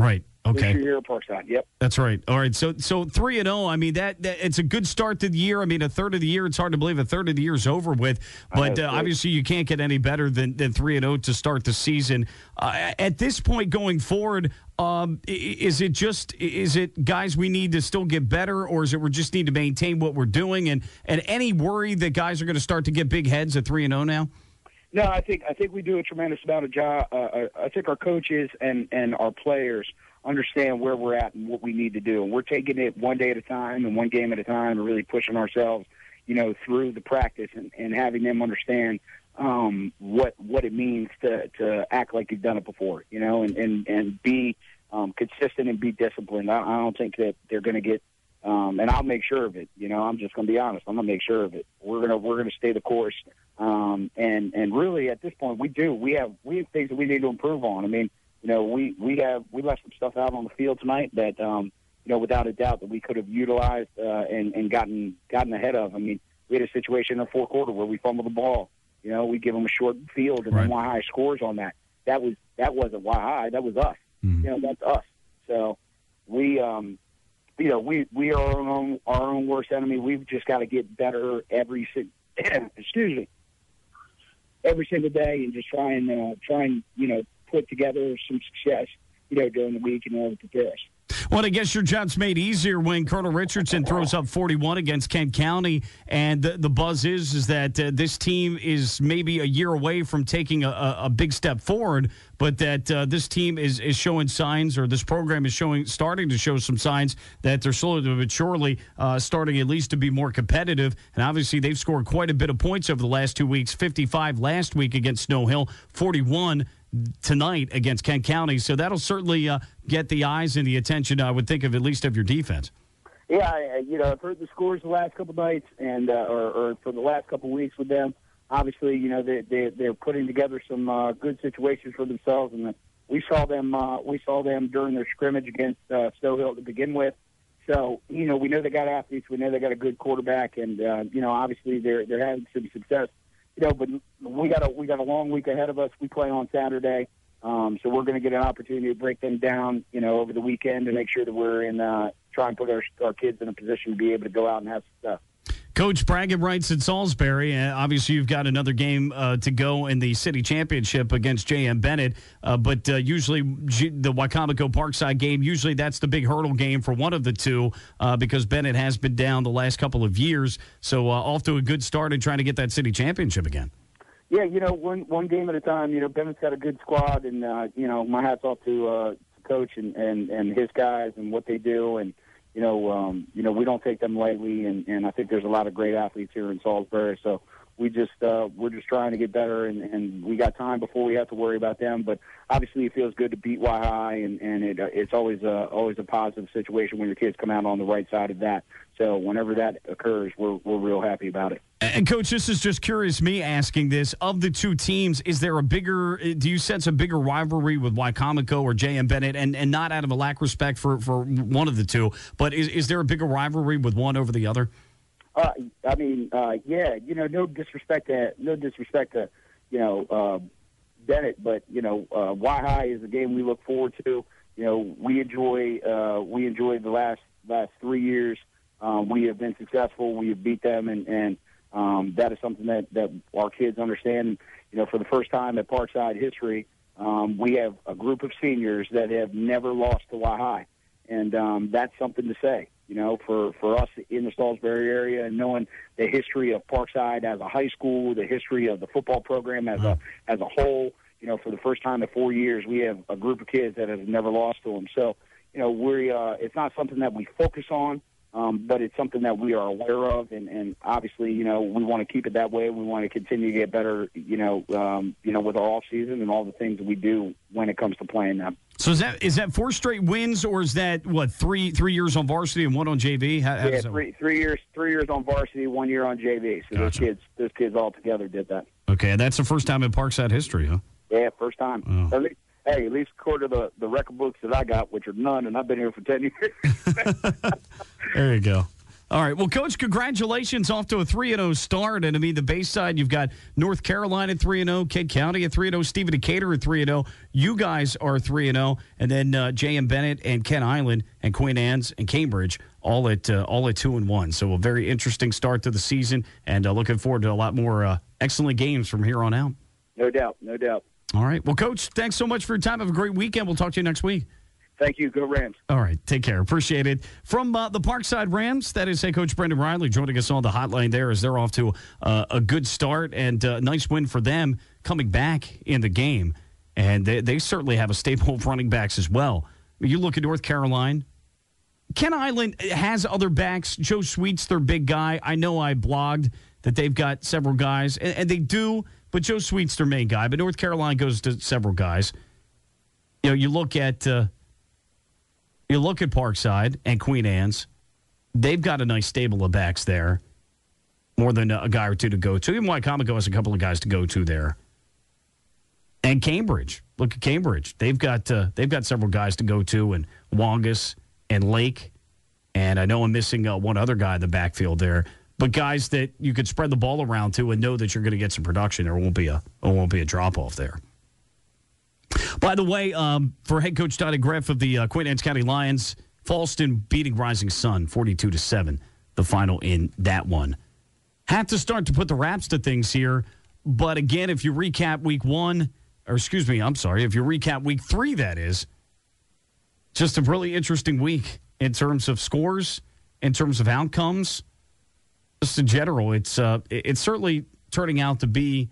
Okay. This year, Parkside. Yep. That's right. All right. So so three and zero. I mean that, that it's a good start to the year. I mean a third of the year. It's hard to believe a third of the year is over with. But uh, obviously you can't get any better than than three and zero to start the season. Uh, at this point going forward, um, is it just is it guys we need to still get better, or is it we just need to maintain what we're doing? And and any worry that guys are going to start to get big heads at three and zero now? No, I think I think we do a tremendous amount of job. Uh, I think our coaches and and our players understand where we're at and what we need to do. And we're taking it one day at a time and one game at a time and really pushing ourselves, you know, through the practice and, and having them understand um, what what it means to, to act like you've done it before, you know, and, and, and be um, consistent and be disciplined. I, I don't think that they're going to get um, – and I'll make sure of it. You know, I'm just going to be honest. I'm going to make sure of it. We're going to we're going to stay the course. Um, and, and really at this point we do. We have we have things that we need to improve on. I mean, You know, we, we have we left some stuff out on the field tonight that um, you know, without a doubt that we could have utilized uh, and, and gotten gotten ahead of. I mean, we had a situation in the fourth quarter where we fumbled the ball. You know, we give them a short field and right. then Y High scores on that. That was that wasn't Y High. That was us. Mm-hmm. You know, that's us. So we, um, you know, we we are our own our own worst enemy. We've just got to get better every excuse me every single day and just try and uh, try and you know. put together some success, you know, during the week in order to prepare us. Well, I guess your job's made easier when Colonel Richardson throws up forty-one against Kent County, and the, the buzz is is that uh, this team is maybe a year away from taking a, a, a big step forward, but that uh, this team is, is showing signs, or this program is showing, starting to show some signs that they're slowly but surely uh, starting at least to be more competitive. And obviously, they've scored quite a bit of points over the last two weeks. fifty-five last week against Snow Hill, forty-one tonight against Kent County. So that'll certainly uh, get the eyes and the attention, I would think, of at least of your defense. Yeah, I, you know, I've heard the scores the last couple of nights and uh, or, or for the last couple of weeks with them. Obviously, you know, they, they, they're putting together some uh, good situations for themselves. And we saw them uh, we saw them during their scrimmage against uh, Snow Hill to begin with. So, you know, we know they got athletes. We know they got a good quarterback. And, uh, you know, obviously they're, they're having some success. You know, but we got a we got a long week ahead of us. We play on Saturday, um, so we're going to get an opportunity to break them down, you know, over the weekend to make sure that we're in uh, try and put our our kids in a position to be able to go out and have stuff. Coach Braggett writes at Salisbury. Uh, obviously, you've got another game uh, to go in the city championship against J M Bennett. Uh, but uh, usually G- the Wicomico Parkside game, usually that's the big hurdle game for one of the two uh, because Bennett has been down the last couple of years. So uh, off to a good start in trying to get that city championship again. Yeah, you know, one one game at a time. You know, Bennett's got a good squad, and uh, you know, my hat's off to uh, Coach and, and, and his guys and what they do, and. You know, um, you know, we don't take them lightly, and, and I think there's a lot of great athletes here in Salisbury. So we just uh, we're just trying to get better, and, and we got time before we have to worry about them. But obviously, it feels good to beat Y High, and and it, uh, it's always a, always a positive situation when your kids come out on the right side of that. So whenever that occurs, we're we're real happy about it. And Coach, this is just curious me asking this. Of the two teams, is there a bigger, do you sense a bigger rivalry with Wicomico or J M Bennett? And, and not out of a lack of respect for, for one of the two, but is, is there a bigger rivalry with one over the other? Uh, I mean, uh, yeah, you know, no disrespect to, no disrespect to, you know, uh, Bennett, but, you know, uh, Y High is a game we look forward to. You know, we enjoy, uh, we enjoyed the last, last three years. Um, we have been successful. We have beat them, and, and um, that is something that, that our kids understand. You know, for the first time at Parkside history, um, we have a group of seniors that have never lost to Y High, and um, that's something to say. You know, for, for us in the Salisbury area, and knowing the history of Parkside as a high school, the history of the football program as a as a whole. You know, for the first time in four years, we have a group of kids that have never lost to them. So, you know, we uh, it's not something that we focus on. Um, but it's something that we are aware of, and, and obviously, you know, we want to keep it that way. We want to continue to get better, you know, um, you know, with our off season and all the things that we do when it comes to playing them. So is that is that four straight wins, or is that what three three years on varsity and one on J V? How, how yeah, three three years three years on varsity, one year on J V. So gotcha. those kids those kids all together did that. Okay, and that's the first time in Parkside history, huh? Yeah, first time. Oh. Hey, at least according to the, the record books that I got, which are none, and I've been here for ten years. There you go. All right. Well, Coach, congratulations off to a three and oh start. And, I mean, the Bayside, you've got North Carolina at three and oh, Kidd County at three and oh, Stephen Decatur at three and oh. You guys are three and oh. And then uh, J M. Bennett and Kent Island and Queen Anne's and Cambridge all at uh, all at two and one. So a very interesting start to the season, and uh, looking forward to a lot more uh, excellent games from here on out. No doubt. No doubt. All right. Well, Coach, thanks so much for your time. Have a great weekend. We'll talk to you next week. Thank you. Go Rams. All right. Take care. Appreciate it. From uh, the Parkside Rams, that is head coach Brendan Riley joining us on the hotline there as they're off to uh, a good start and a uh, nice win for them coming back in the game. And they, they certainly have a staple of running backs as well. You look at North Carolina. Kent Island has other backs. Joe Sweet's their big guy. I know I blogged that they've got several guys, and, and they do, but Joe Sweet's their main guy. But North Carolina goes to several guys. You know, you look at... Uh, You look at Parkside and Queen Anne's. They've got a nice stable of backs there. More than a guy or two to go to. Even Wycomico has a couple of guys to go to there. And Cambridge. Look at Cambridge. They've got uh, they've got several guys to go to, and Wongus and Lake. And I know I'm missing uh, one other guy in the backfield there. But guys that you could spread the ball around to and know that you're going to get some production. There won't be a there won't be a drop-off there. By the way, um, for head coach Donnie Greff of the uh, Queen Anne's County Lions, Falston beating Rising Sun forty-two to seven, the final in that one. Have to start to put the wraps to things here, but again, if you recap week one, or excuse me, I'm sorry, if you recap week three, that is, just a really interesting week in terms of scores, in terms of outcomes, just in general. It's uh, it's certainly turning out to be,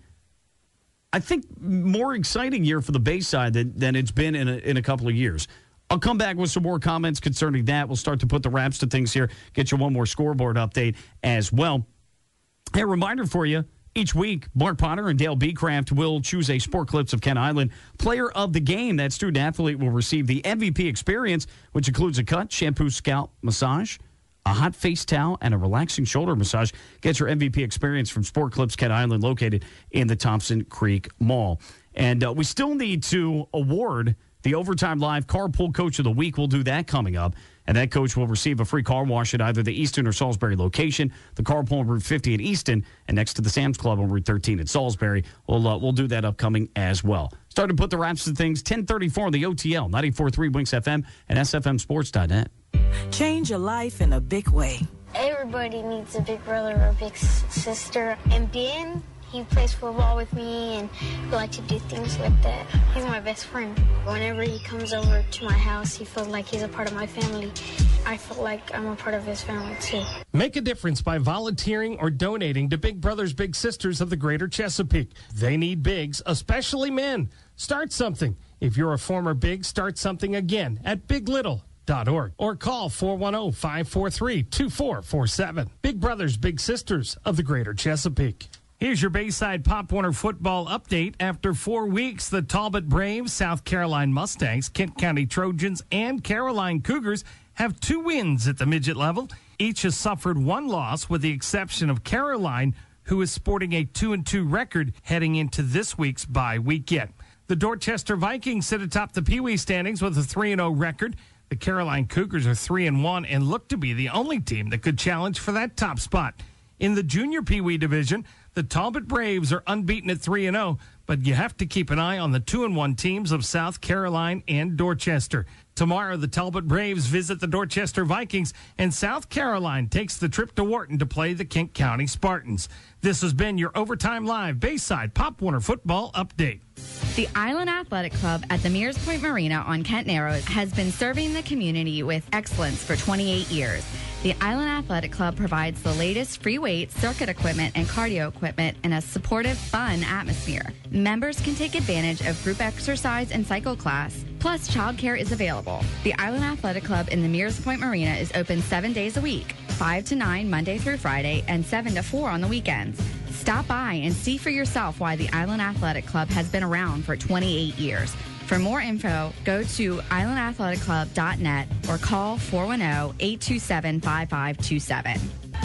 I think, more exciting year for the Bayside than, than it's been in a, in a couple of years. I'll come back with some more comments concerning that. We'll start to put the wraps to things here, get you one more scoreboard update as well. Hey, a reminder for you, each week, Mark Potter and Dale Becraft will choose a Sport Clips of Kent Island player of the game. That student-athlete will receive the M V P experience, which includes a cut, shampoo, scalp massage, a hot face towel, and a relaxing shoulder massage. Get your M V P experience from Sport Clips Kent Island, located in the Thompson Creek Mall. And uh, we still need to award the Overtime Live Carpool Coach of the Week. We'll do that coming up. And that coach will receive a free car wash at either the Easton or Salisbury location. The carpool on Route fifty at Easton and next to the Sam's Club on Route thirteen at Salisbury. We'll, uh, we'll do that upcoming as well. Starting to put the wraps to things, ten thirty-four on the O T L, ninety-four point three Winx F M and S F M sports dot net. Change your life in a big way. Everybody needs a big brother or a big s- sister. And Ben, he plays football with me, and we like to do things like that. He's my best friend. Whenever he comes over to my house, he feels like he's a part of my family. I feel like I'm a part of his family, too. Make a difference by volunteering or donating to Big Brothers Big Sisters of the Greater Chesapeake. They need bigs, especially men. Start something. If you're a former big, start something again at Big Little. Dot org or call four one zero, five four three, two four four seven. Big Brothers Big Sisters of the Greater Chesapeake. Here's your Bayside Pop Warner football update. After four weeks, the Talbot Braves, South Carolina Mustangs, Kent County Trojans, and Caroline Cougars have two wins at the midget level. Each has suffered one loss, with the exception of Caroline, who is sporting a two and two record heading into this week's bye weekend. The Dorchester Vikings sit atop the Pee Wee standings with a three and oh record. The Caroline Cougars are three and one and look to be the only team that could challenge for that top spot. In the junior Pee Wee division, the Talbot Braves are unbeaten at three and oh, but you have to keep an eye on the two and one teams of South Carolina and Dorchester. Tomorrow, the Talbot Braves visit the Dorchester Vikings, and South Carolina takes the trip to Wharton to play the Kent County Spartans. This has been your Overtime Live Bayside Pop Warner football update. The Island Athletic Club at the Mears Point Marina on Kent Narrows has been serving the community with excellence for twenty-eight years. The Island Athletic Club provides the latest free weights, circuit equipment, and cardio equipment in a supportive, fun atmosphere. Members can take advantage of group exercise and cycle class, plus childcare is available. The Island Athletic Club in the Mears Point Marina is open seven days a week, five to nine Monday through Friday, and seven to four on the weekends. Stop by and see for yourself why the Island Athletic Club has been around for twenty-eight years. For more info, go to island athletic club dot net or call four one zero, eight two seven, five five two seven.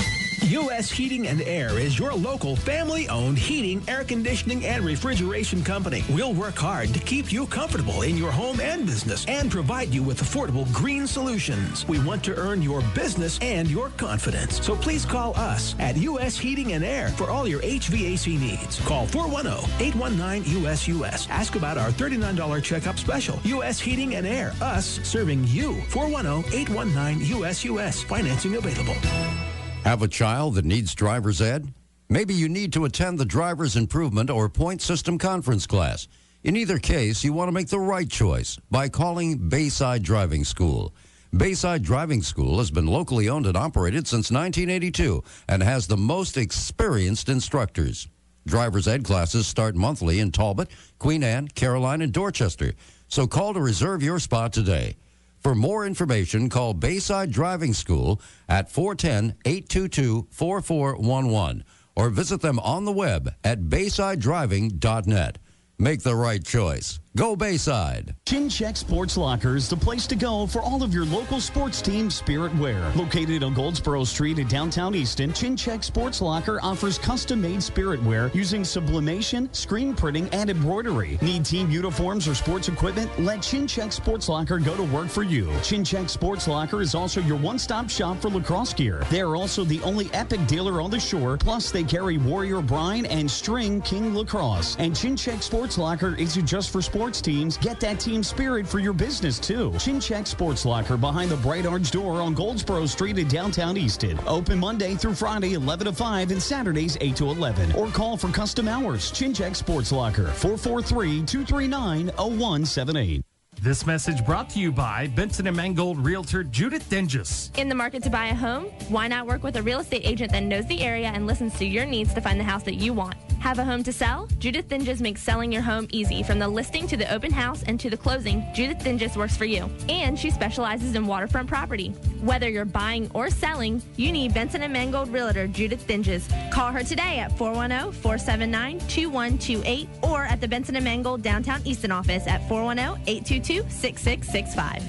U S Heating and Air is your local family-owned heating, air conditioning, and refrigeration company. We'll work hard to keep you comfortable in your home and business and provide you with affordable green solutions. We want to earn your business and your confidence. So please call us at U S Heating and Air for all your H V A C needs. Call four one zero, eight one nine, U S U S. Ask about our thirty-nine dollars checkup special. U S Heating and Air, us serving you. four one zero, eight one nine, U S U S. Financing available. Have a child that needs driver's ed? Maybe you need to attend the Driver's Improvement or Point System Conference class. In either case, you want to make the right choice by calling Bayside Driving School. Bayside Driving School has been locally owned and operated since nineteen eighty-two and has the most experienced instructors. Driver's ed classes start monthly in Talbot, Queen Anne, Caroline, and Dorchester. So call to reserve your spot today. For more information, call Bayside Driving School at four one zero, eight two two, four four one one or visit them on the web at bayside driving dot net. Make the right choice. Go Bayside. Chin-Check Sports Locker is the place to go for all of your local sports team spirit wear. Located on Goldsboro Street in downtown Easton, Chin-Check Sports Locker offers custom-made spirit wear using sublimation, screen printing, and embroidery. Need team uniforms or sports equipment? Let Chin-Check Sports Locker go to work for you. Chin-Check Sports Locker is also your one-stop shop for lacrosse gear. They are also the only Epic dealer on the shore, plus they carry Warrior Brine and String King Lacrosse. And Chin-Check Sports Locker isn't just for sports teams. Get that team spirit for your business, too. Chin-Check Sports Locker behind the Bright Orange Door on Goldsboro Street in downtown Easton. Open Monday through Friday, eleven to five, and Saturdays, eight to eleven. Or call for custom hours. Chin-Check Sports Locker, four four three, two three nine, zero one seven eight. This message brought to you by Benson and Mangold Realtor Judith Dinges. In the market to buy a home? Why not work with a real estate agent that knows the area and listens to your needs to find the house that you want? Have a home to sell? Judith Dinges makes selling your home easy. From the listing to the open house and to the closing, Judith Dinges works for you. And she specializes in waterfront property. Whether you're buying or selling, you need Benson and Mangold Realtor Judith Dinges. Call her today at four one zero, four seven nine, two one two eight or at the Benson and Mangold downtown Easton office at four one zero, eight two two, six six six five.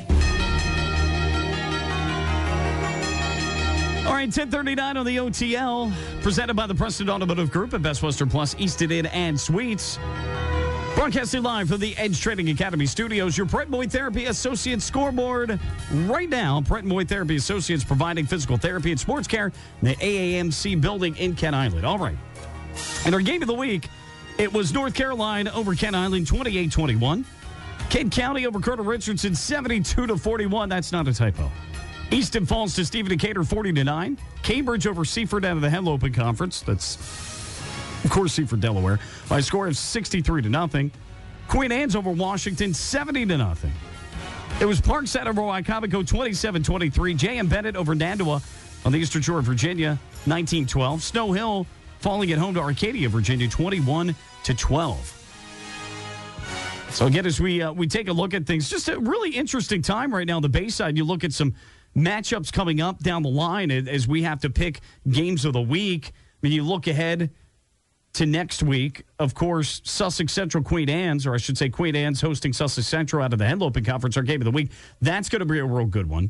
All right, ten thirty-nine on the O T L, presented by the Preston Automotive Group at Best Western Plus, Easton Inn and Suites. Broadcasting live from the Edge Training Academy studios, your Brett Moy Therapy Associates scoreboard. Right now, Brett Moy Therapy Associates providing physical therapy and sports care in the A A M C building in Kent Island. All right. And our game of the week, it was North Carolina over Kent Island, twenty-eight twenty-one. Kent County over Colonel Richardson, seventy-two to forty-one. That's not a typo. Easton falls to Stephen Decatur, forty to nine. Cambridge over Seaford out of the Henlopen Conference. That's, of course, Seaford, Delaware, by a score of sixty-three to nothing. Queen Anne's over Washington, seventy to nothing. It was Parkside over Wycomico, twenty-seven twenty-three. J M Bennett over Nandua on the Eastern Shore of Virginia, nineteen twelve. Snow Hill falling at home to Arcadia, Virginia, twenty-one to twelve. So again, as we uh, we take a look at things, just a really interesting time right now on the Bayside. You look at some matchups coming up down the line as we have to pick games of the week. I mean, you look ahead to next week. Of course, Sussex Central Queen Anne's, or I should say Queen Anne's hosting Sussex Central out of the Henlopen Conference, our game of the week. That's going to be a real good one.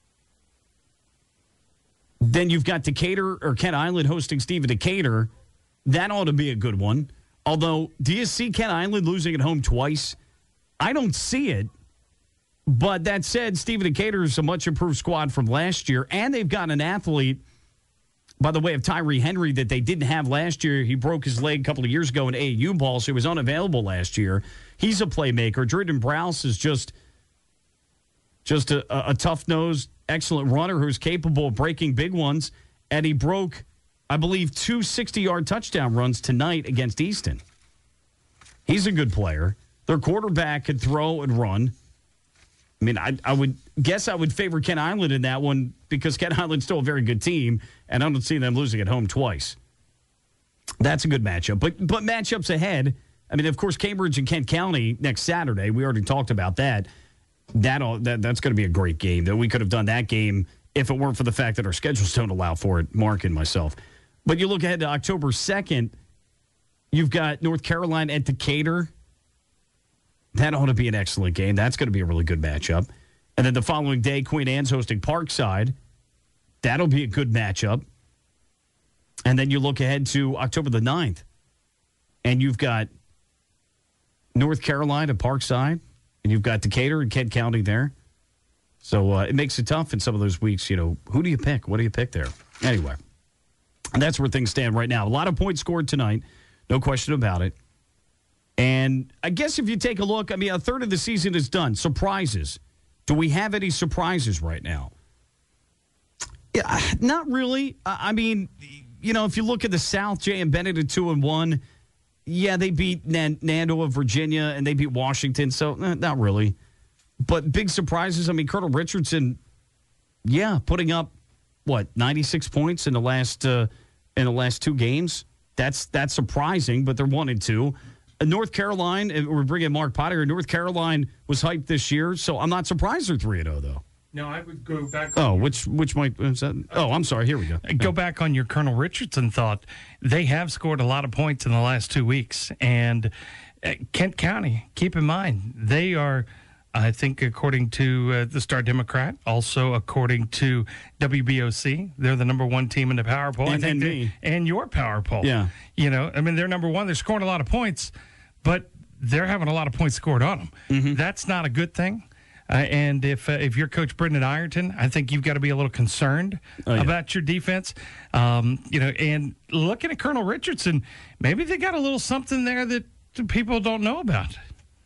Then you've got Decatur or Kent Island hosting Stephen Decatur. That ought to be a good one. Although, do you see Kent Island losing at home twice? I don't see it. But that said, Stephen Decatur is a much improved squad from last year, and they've got an athlete by the way of Tyree Henry that they didn't have last year. He broke his leg a couple of years ago in A A U ball, so he was unavailable last year. He's a playmaker. Jordan Browse is just, just a, a, a tough-nosed, excellent runner who's capable of breaking big ones, and he broke, I believe, two sixty-yard touchdown runs tonight against Easton. He's a good player. Their quarterback could throw and run. I mean, I, I would guess I would favor Kent Island in that one because Kent Island's still a very good team, and I don't see them losing at home twice. That's a good matchup. But but matchups ahead, I mean, of course, Cambridge and Kent County next Saturday. We already talked about that. That'll, that That's going to be a great game. That we could have done that game if it weren't for the fact that our schedules don't allow for it, Mark and myself. But you look ahead to October second, you've got North Carolina at Decatur. That ought to be an excellent game. That's going to be a really good matchup. And then the following day, Queen Anne's hosting Parkside. That'll be a good matchup. And then you look ahead to October the ninth, and you've got North Carolina, Parkside, and you've got Decatur and Kent County there. So uh, it makes it tough in some of those weeks. You know, who do you pick? What do you pick there? Anyway, and that's where things stand right now. A lot of points scored tonight, no question about it. And I guess if you take a look, I mean, a third of the season is done. Surprises. Do we have any surprises right now? Yeah, not really. I mean, you know, if you look at the South, Jay and Bennett at two and one. Yeah, they beat Nan- Nando of Virginia, and they beat Washington, so eh, not really. But big surprises, I mean, Colonel Richardson, yeah, putting up, what, ninety-six points in the last uh, in the last two games? That's that's surprising, but they're one and two. Uh, North Carolina, we're bringing Mark Potter. North Carolina was hyped this year, so I'm not surprised they're three and oh, though. No, I would go back. Oh, which which might is that? Oh, I'm sorry. Here we go. Go back on your Colonel Richardson thought. They have scored a lot of points in the last two weeks, and uh, Kent County. Keep in mind, they are, I think, according to uh, the Star Democrat, also according to W B O C, they're the number one team in the power poll. And, I think and they, me, and your power poll. Yeah, you know, I mean, they're number one. They're scoring a lot of points, but they're having a lot of points scored on them. Mm-hmm. That's not a good thing. Uh, and if uh, if you're Coach Brendan Ironton, I think you've got to be a little concerned oh, yeah. about your defense. Um, you know, and looking at Colonel Richardson, maybe they got a little something there that people don't know about.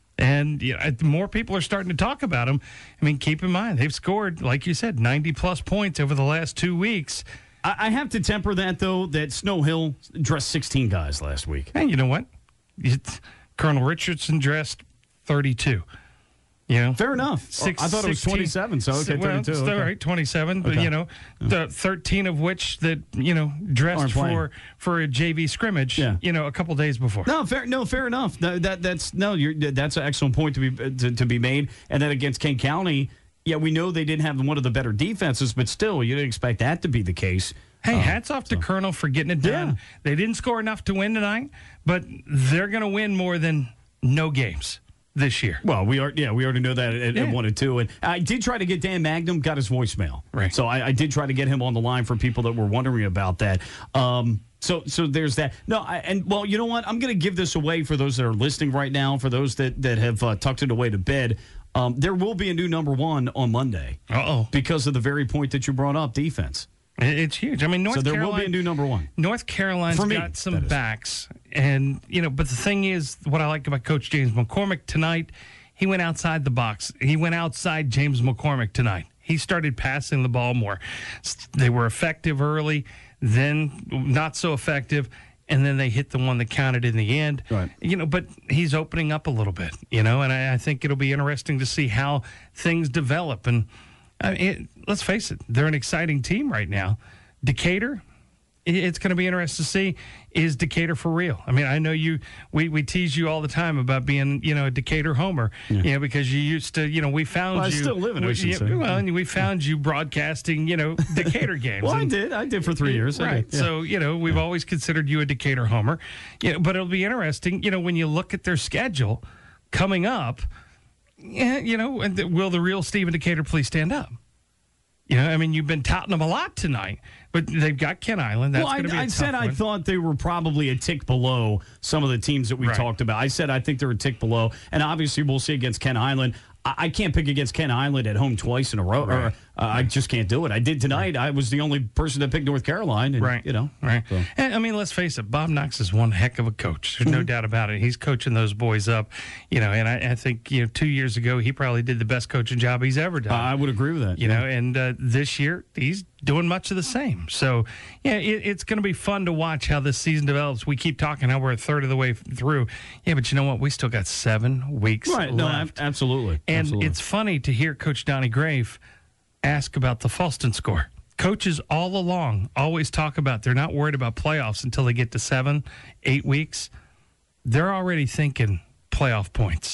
And you know, more people are starting to talk about them. I mean, keep in mind, they've scored, like you said, ninety-plus points over the last two weeks. I, I have to temper that, though, that Snow Hill dressed sixteen guys last week. And you know what? It's, Colonel Richardson dressed thirty-two. You know, fair enough. Six, I thought it was sixteen, twenty-seven, so okay, well, thirty-two. Still okay. right, twenty-seven. Okay. But, you know, the thirteen of which that, you know, dressed for for a J V scrimmage, yeah. you know, a couple days before. No, fair no, fair enough. No, that that's no, you're, that's an excellent point to be to, to be made. And then against Kent County, yeah, we know they didn't have one of the better defenses, but still, you didn't expect that to be the case. Hey, um, hats off to so. Colonel for getting it done. Yeah. They didn't score enough to win tonight, but they're going to win more than no games this year. Well, we are, yeah, we already know that at, yeah. at one and two. And I did try to get Dan Magnum, got his voicemail. Right. So I, I did try to get him on the line for people that were wondering about that. Um, so, so there's that. No, I, and well, you know what? I'm going to give this away for those that are listening right now, for those that, that have uh, tucked it away to bed. Um, there will be a new number one on Monday. Uh-oh. Because of the very point that you brought up, defense. It's huge. I mean, North so there Carolina, will be a new number one. North Carolina's me, got some backs. And, you know, but the thing is, what I like about Coach James McCormick tonight, he went outside the box. He went outside James McCormick tonight. He started passing the ball more. They were effective early, then not so effective, and then they hit the one that counted in the end. Right. You know, but he's opening up a little bit, you know, and I, I think it'll be interesting to see how things develop. And I mean, it, let's face it, they're an exciting team right now. Decatur, it's going to be interesting to see, is Decatur for real? I mean, I know you, we, we tease you all the time about being, you know, a Decatur homer, yeah. you know, because you used to, you know, we found well, you. I still live in we, Ocean yeah, City. Well, and we found you broadcasting, you know, Decatur games. well, and, I did. I did for three years. Right. Yeah. So, you know, we've yeah. always considered you a Decatur homer. You know, but it'll be interesting, you know, when you look at their schedule coming up, yeah, you know, and the, will the real Stephen Decatur please stand up? You know, I mean, you've been touting them a lot tonight, but they've got Kent Island. That's well, going to be a I tough said one. I thought they were probably a tick below some of the teams that we right. talked about. I said I think they're a tick below, and obviously we'll see against Kent Island. I, I can't pick against Kent Island at home twice in a row. Right. Or, uh, I just can't do it. I did tonight. I was the only person that picked North Carolina. And, right. You know. Right. So. And, I mean, let's face it. Bob Knox is one heck of a coach. There's Mm-hmm. no doubt about it. He's coaching those boys up. You know, and I, I think you know two years ago he probably did the best coaching job he's ever done. Uh, I would agree with that. You know, and uh, this year he's doing much of the same. So yeah, it, it's going to be fun to watch how this season develops. We keep talking how we're a third of the way through. Yeah, but you know what? We still got seven weeks right. left. No, absolutely. And absolutely. It's funny to hear Coach Donnie Grave ask about the Falston score. Coaches all along always talk about they're not worried about playoffs until they get to seven, eight weeks. They're already thinking playoff points.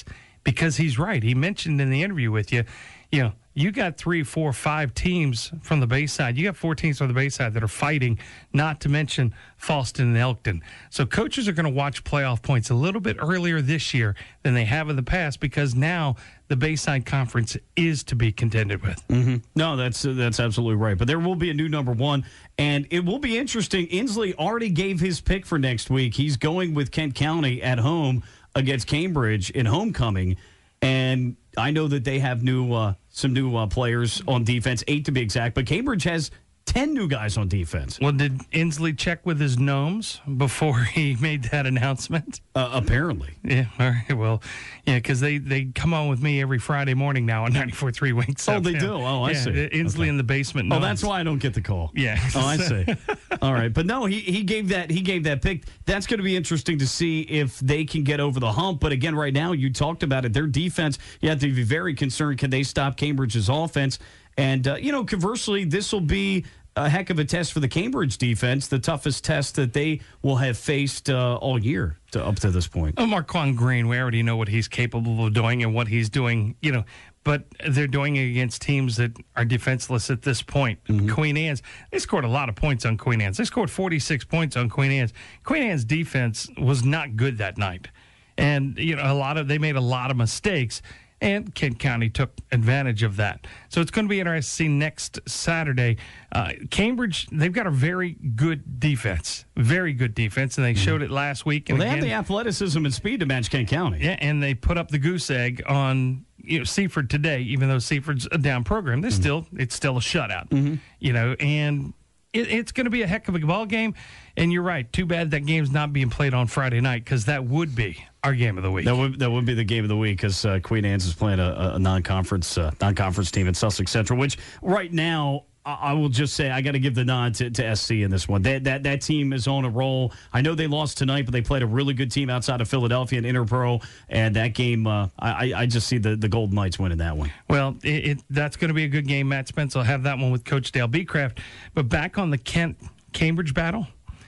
because he's right. He mentioned in the interview with you, you know, you got three, four, five teams from the Bayside. You got four teams from the Bayside that are fighting, not to mention Falston and Elkton. So coaches are going to watch playoff points a little bit earlier this year than they have in the past because now the Bayside Conference is to be contended with. Mm-hmm. No, that's uh, that's absolutely right. But there will be a new number one, and it will be interesting. Inslee already gave his pick for next week. He's going with Kent County at home against Cambridge in homecoming, and I know that they have new uh, some new uh, players on defense, eight to be exact, but Cambridge has ten new guys on defense. Well, did Inslee check with his gnomes before he made that announcement? Uh, apparently. Yeah, all right, well, yeah, because they, they come on with me every Friday morning now on ninety-four point three Wings. Oh, they do? Oh, I yeah, see. Inslee okay. in the basement Oh, gnomes. that's why I don't get the call. Yeah. Oh, I see. All right, but no, he, he gave that he gave that pick. That's going to be interesting to see if they can get over the hump. But again, right now, you talked about it. Their defense, you have to be very concerned. Can they stop Cambridge's offense? And, uh, you know, conversely, this will be a heck of a test for the Cambridge defense, the toughest test that they will have faced uh, all year to, up to this point. Oh, Marquand Green, we already know what he's capable of doing and what he's doing, you know, but they're doing it against teams that are defenseless at this point. Mm-hmm. Queen Anne's, they scored a lot of points on Queen Anne's. They scored forty-six points on Queen Anne's. Queen Anne's defense was not good that night. And, you know, a lot of, they made a lot of mistakes. And Kent County took advantage of that. So it's going to be interesting to see next Saturday. Uh, Cambridge, they've got a very good defense. Very good defense, and they showed it last week. And well, they again, have the athleticism and speed to match Kent County. Yeah, and they put up the goose egg on you know Seaford today, even though Seaford's a down program. They're mm-hmm. still It's still a shutout. Mm-hmm. You know, and it, it's going to be a heck of a ball game. And you're right. Too bad that game's not being played on Friday night because that would be our game of the week. That would that would be the game of the week because uh, Queen Anne's is playing a, a non-conference uh, non-conference team at Sussex Central, which right now I, I will just say I got to give the nod to, to S C in this one. That that that team is on a roll. I know they lost tonight, but they played a really good team outside of Philadelphia and Interpro, and that game uh, I I just see the, the Golden Knights winning that one. Well, it, it that's going to be a good game. Matt Spence will have that one with Coach Dale Beecraft. But back on the Kent Cambridge battle.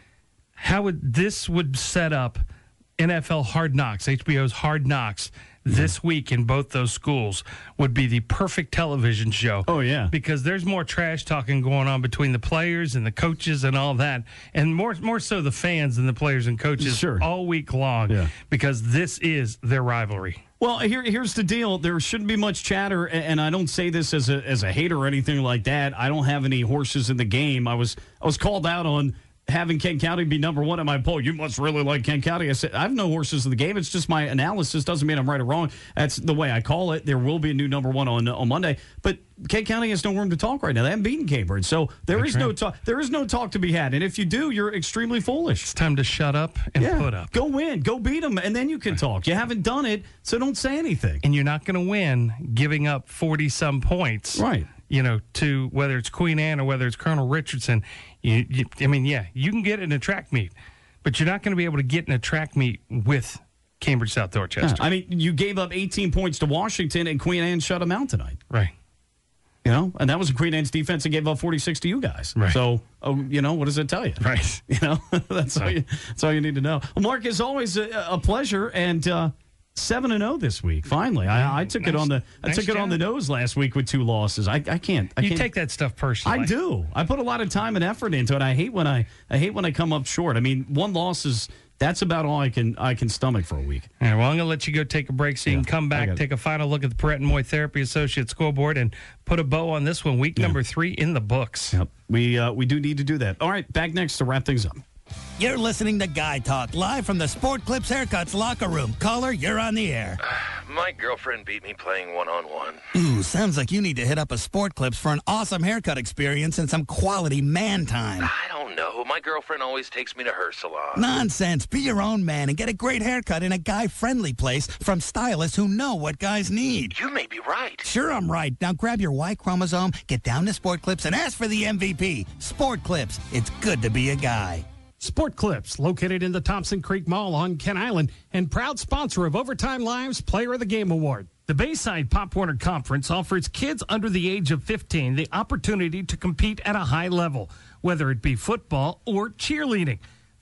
How would this would set up N F L Hard Knocks, H B O's Hard Knocks, this week in both those schools would be the perfect television show. Oh, yeah. Because there's more trash talking going on between the players and the coaches and all that, and more more so the fans than the players and coaches sure. all week long yeah. because this is their rivalry. Well, here, here's the deal. There shouldn't be much chatter, and I don't say this as a as a hater or anything like that. I don't have any horses in the game. I was I was called out on having Kent County be number one in my poll. You must really like Kent County. I said, I have no horses in the game. It's just my analysis. Doesn't mean I'm right or wrong. That's the way I call it. There will be a new number one on on Monday. But Kent County has no room to talk right now. They haven't beaten Cambridge. So there That's is right. no talk. There is no talk to be had. And if you do, you're extremely foolish. It's time to shut up and yeah. put up. Go win. Go beat them, and then you can talk. You haven't done it, so don't say anything. And you're not going to win giving up forty-some points. Right. You know, to whether it's Queen Anne or whether it's Colonel Richardson. You, you, I mean, yeah, you can get it in a track meet, but you're not going to be able to get in a track meet with Cambridge South Dorchester. Yeah, I mean, you gave up eighteen points to Washington, and Queen Anne shut them out tonight. Right. You know, and that was Queen Anne's defense that gave up forty-six to you guys. Right. So, oh, you know, what does it tell you? Right. You know, that's, all you, that's all you need to know. Well, Mark, as always, a, a pleasure, and uh, seven and zero this week. Finally, I, I took nice, it on the I nice took it job. on the nose last week with two losses. I, I can't. I you can't. take that stuff personally. I do. I put a lot of time and effort into it. I hate when I I hate when I come up short. I mean, one loss is that's about all I can I can stomach for a week. All right, well, I'm going to let you go take a break so you Yeah, can come back, take a final look at the Perrette and Moy Therapy Associate scoreboard, and put a bow on this one. Week yeah. number three in the books. Yep. We uh, we do need to do that. All right, back next to wrap things up. You're listening to Guy Talk, live from the Sport Clips Haircuts locker room. Caller, you're on the air. My girlfriend beat me playing one-on-one. Ooh, sounds like you need to hit up a Sport Clips for an awesome haircut experience and some quality man time. I don't know. My girlfriend always takes me to her salon. Nonsense. Be your own man and get a great haircut in a guy-friendly place from stylists who know what guys need. You may be right. Sure, I'm right. Now grab your Y chromosome, get down to Sport Clips, and ask for the M V P. Sport Clips. It's good to be a guy. Sport Clips, located in the Thompson Creek Mall on Kent Island, and proud sponsor of Overtime Live's Player of the Game Award. The Bayside Pop Warner Conference offers kids under the age of fifteen the opportunity to compete at a high level, whether it be football or cheerleading.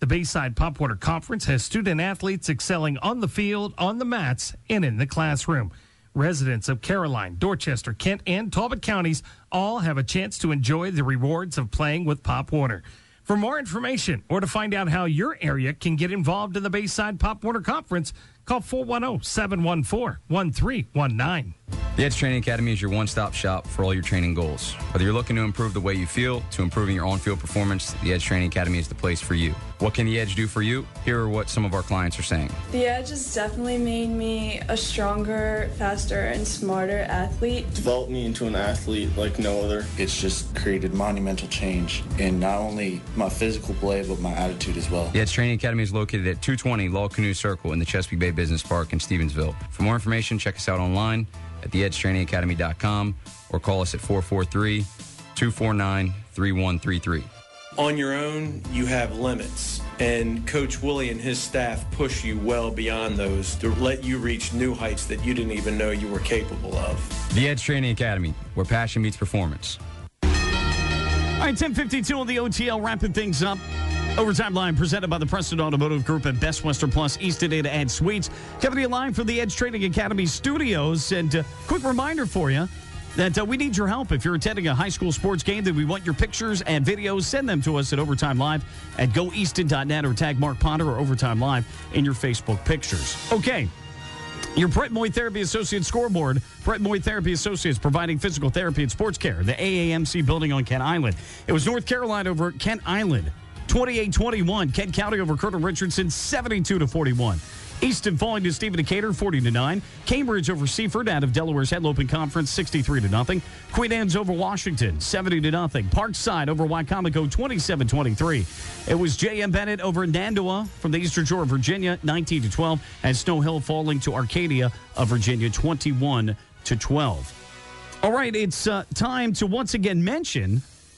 The Bayside Popwater Conference has student athletes excelling on the field, on the mats, and in the classroom. Residents of Caroline, Dorchester, Kent, and Talbot counties all have a chance to enjoy the rewards of playing with Popwater. For more information or to find out how your area can get involved in the Bayside Popwater Conference, call four one zero, seven one four, one three one nine. The Edge Training Academy is your one-stop shop for all your training goals. Whether you're looking to improve the way you feel to improving your on-field performance, the Edge Training Academy is the place for you. What can the Edge do for you? Here are what some of our clients are saying. The Edge has definitely made me a stronger, faster, and smarter athlete. Developed me into an athlete like no other. It's just created monumental change in not only my physical play, but my attitude as well. The Edge Training Academy is located at two twenty Law Canoe Circle in the Chesapeake Bay Business Park in Stevensville. For more information, check us out online at the edge training academy dot com or call us at four four three, two four nine, three one three three. On your own, you have limits, and Coach Willie and his staff push you well beyond those to let you reach new heights that you didn't even know you were capable of. The Edge Training Academy, where passion meets performance. All right, ten fifty-two on the O T L, wrapping things up. Overtime Line presented by the Preston Automotive Group at Best Western Plus East Data and Suites. Coming to you live from the Edge Training Academy studios. And uh, quick reminder for you that uh, we need your help. If you're attending a high school sports game, that we want your pictures and videos. Send them to us at Overtime Live at go easton dot net or tag Mark Potter or Overtime Live in your Facebook pictures. Okay. Your Brett Moy Therapy Associates scoreboard. Brett Moy Therapy Associates providing physical therapy and sports care. The A A M C building on Kent Island. It was North Carolina over Kent Island. twenty-eight twenty-one. Kent County over Colonel Richardson, seventy-two to forty-one. Easton falling to Stephen Decatur, forty to nine. Cambridge over Seaford out of Delaware's Headloping Conference, sixty-three to nothing. Queen Anne's over Washington, seventy to nothing. Parkside over Wycomico, twenty-seven twenty-three. It was J M Bennett over Nandoa from the Eastern Shore of Virginia, nineteen to twelve. And Snow Hill falling to Arcadia of Virginia, twenty-one to twelve. All right, it's uh, time to once again mention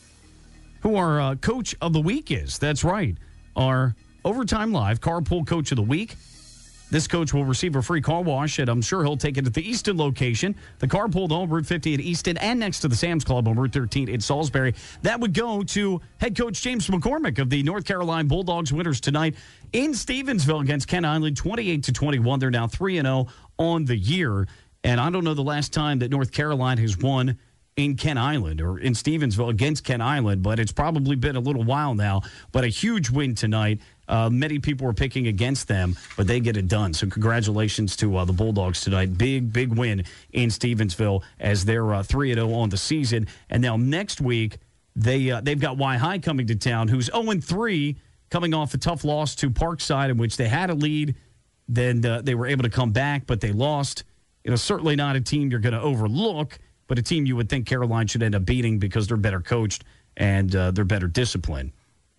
who our uh, Coach of the Week is. That's right, our Overtime Live Carpool Coach of the Week. This coach will receive a free car wash, and I'm sure he'll take it at the Easton location. The carpool on Route fifty at Easton and next to the Sam's Club on Route thirteen in Salisbury. That would go to head coach James McCormick of the North Carolina Bulldogs, winners tonight in Stevensville against Kent Island, twenty-eight to twenty-one. They're now three and oh on the year, and I don't know the last time that North Carolina has won in Kent Island or in Stevensville against Kent Island, but it's probably been a little while now. But a huge win tonight. Uh, many people were picking against them, but they get it done. So congratulations to uh, the Bulldogs tonight. Big, big win in Stevensville as they're uh, three and oh on the season. And now next week, they, uh, they've got Y-High coming to town, who's oh and three, coming off a tough loss to Parkside, in which they had a lead. Then uh, they were able to come back, but they lost. You know, certainly not a team you're going to overlook, but a team you would think Caroline should end up beating because they're better coached and uh, they're better disciplined.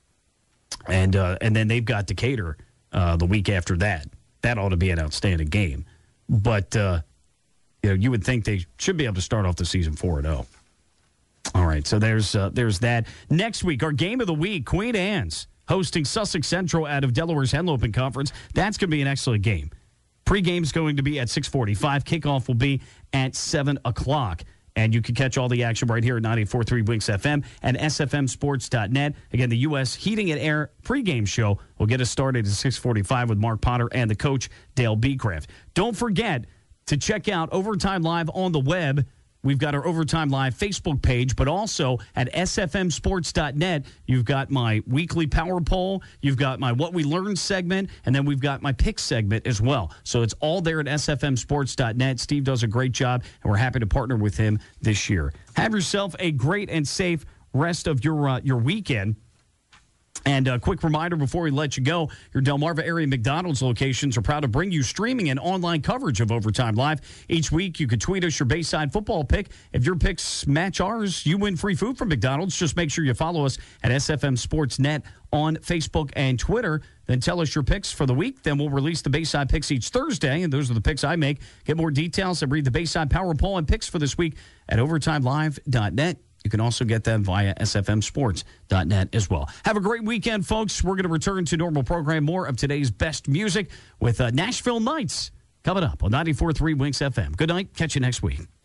And uh, and then they've got Decatur uh, the week after that. That ought to be an outstanding game. But uh, you know, you would think they should be able to start off the season four and oh. All right, so there's uh, there's that. Next week, our game of the week, Queen Anne's hosting Sussex Central out of Delaware's Headloping Conference. That's going to be an excellent game. Pre-game's going to be at six forty-five. Kickoff will be at seven o'clock. And you can catch all the action right here at ninety-four point three Winx F M and S F M sports dot net. Again, the U S Heating and Air pregame show will get us started at six forty-five with Mark Potter and the coach, Dale Beecraft. Don't forget to check out Overtime Live on the web. We've got our Overtime Live Facebook page, but also at S F M sports dot net, you've got my weekly power poll, you've got my What We Learned segment, and then we've got my pick segment as well. So it's all there at S F M sports dot net. Steve does a great job, and we're happy to partner with him this year. Have yourself a great and safe rest of your uh, your weekend. And a quick reminder before we let you go, your Delmarva area McDonald's locations are proud to bring you streaming and online coverage of Overtime Live. Each week, you can tweet us your Bayside football pick. If your picks match ours, you win free food from McDonald's. Just make sure you follow us at S F M Sports Net on Facebook and Twitter. Then tell us your picks for the week. Then we'll release the Bayside picks each Thursday, and those are the picks I make. Get more details and read the Bayside Power Poll and picks for this week at overtime live dot net. You can also get them via S F M sports dot net as well. Have a great weekend, folks. We're going to return to normal program. More of today's best music with uh, Nashville Nights coming up on ninety-four point three Winx F M. Good night. Catch you next week.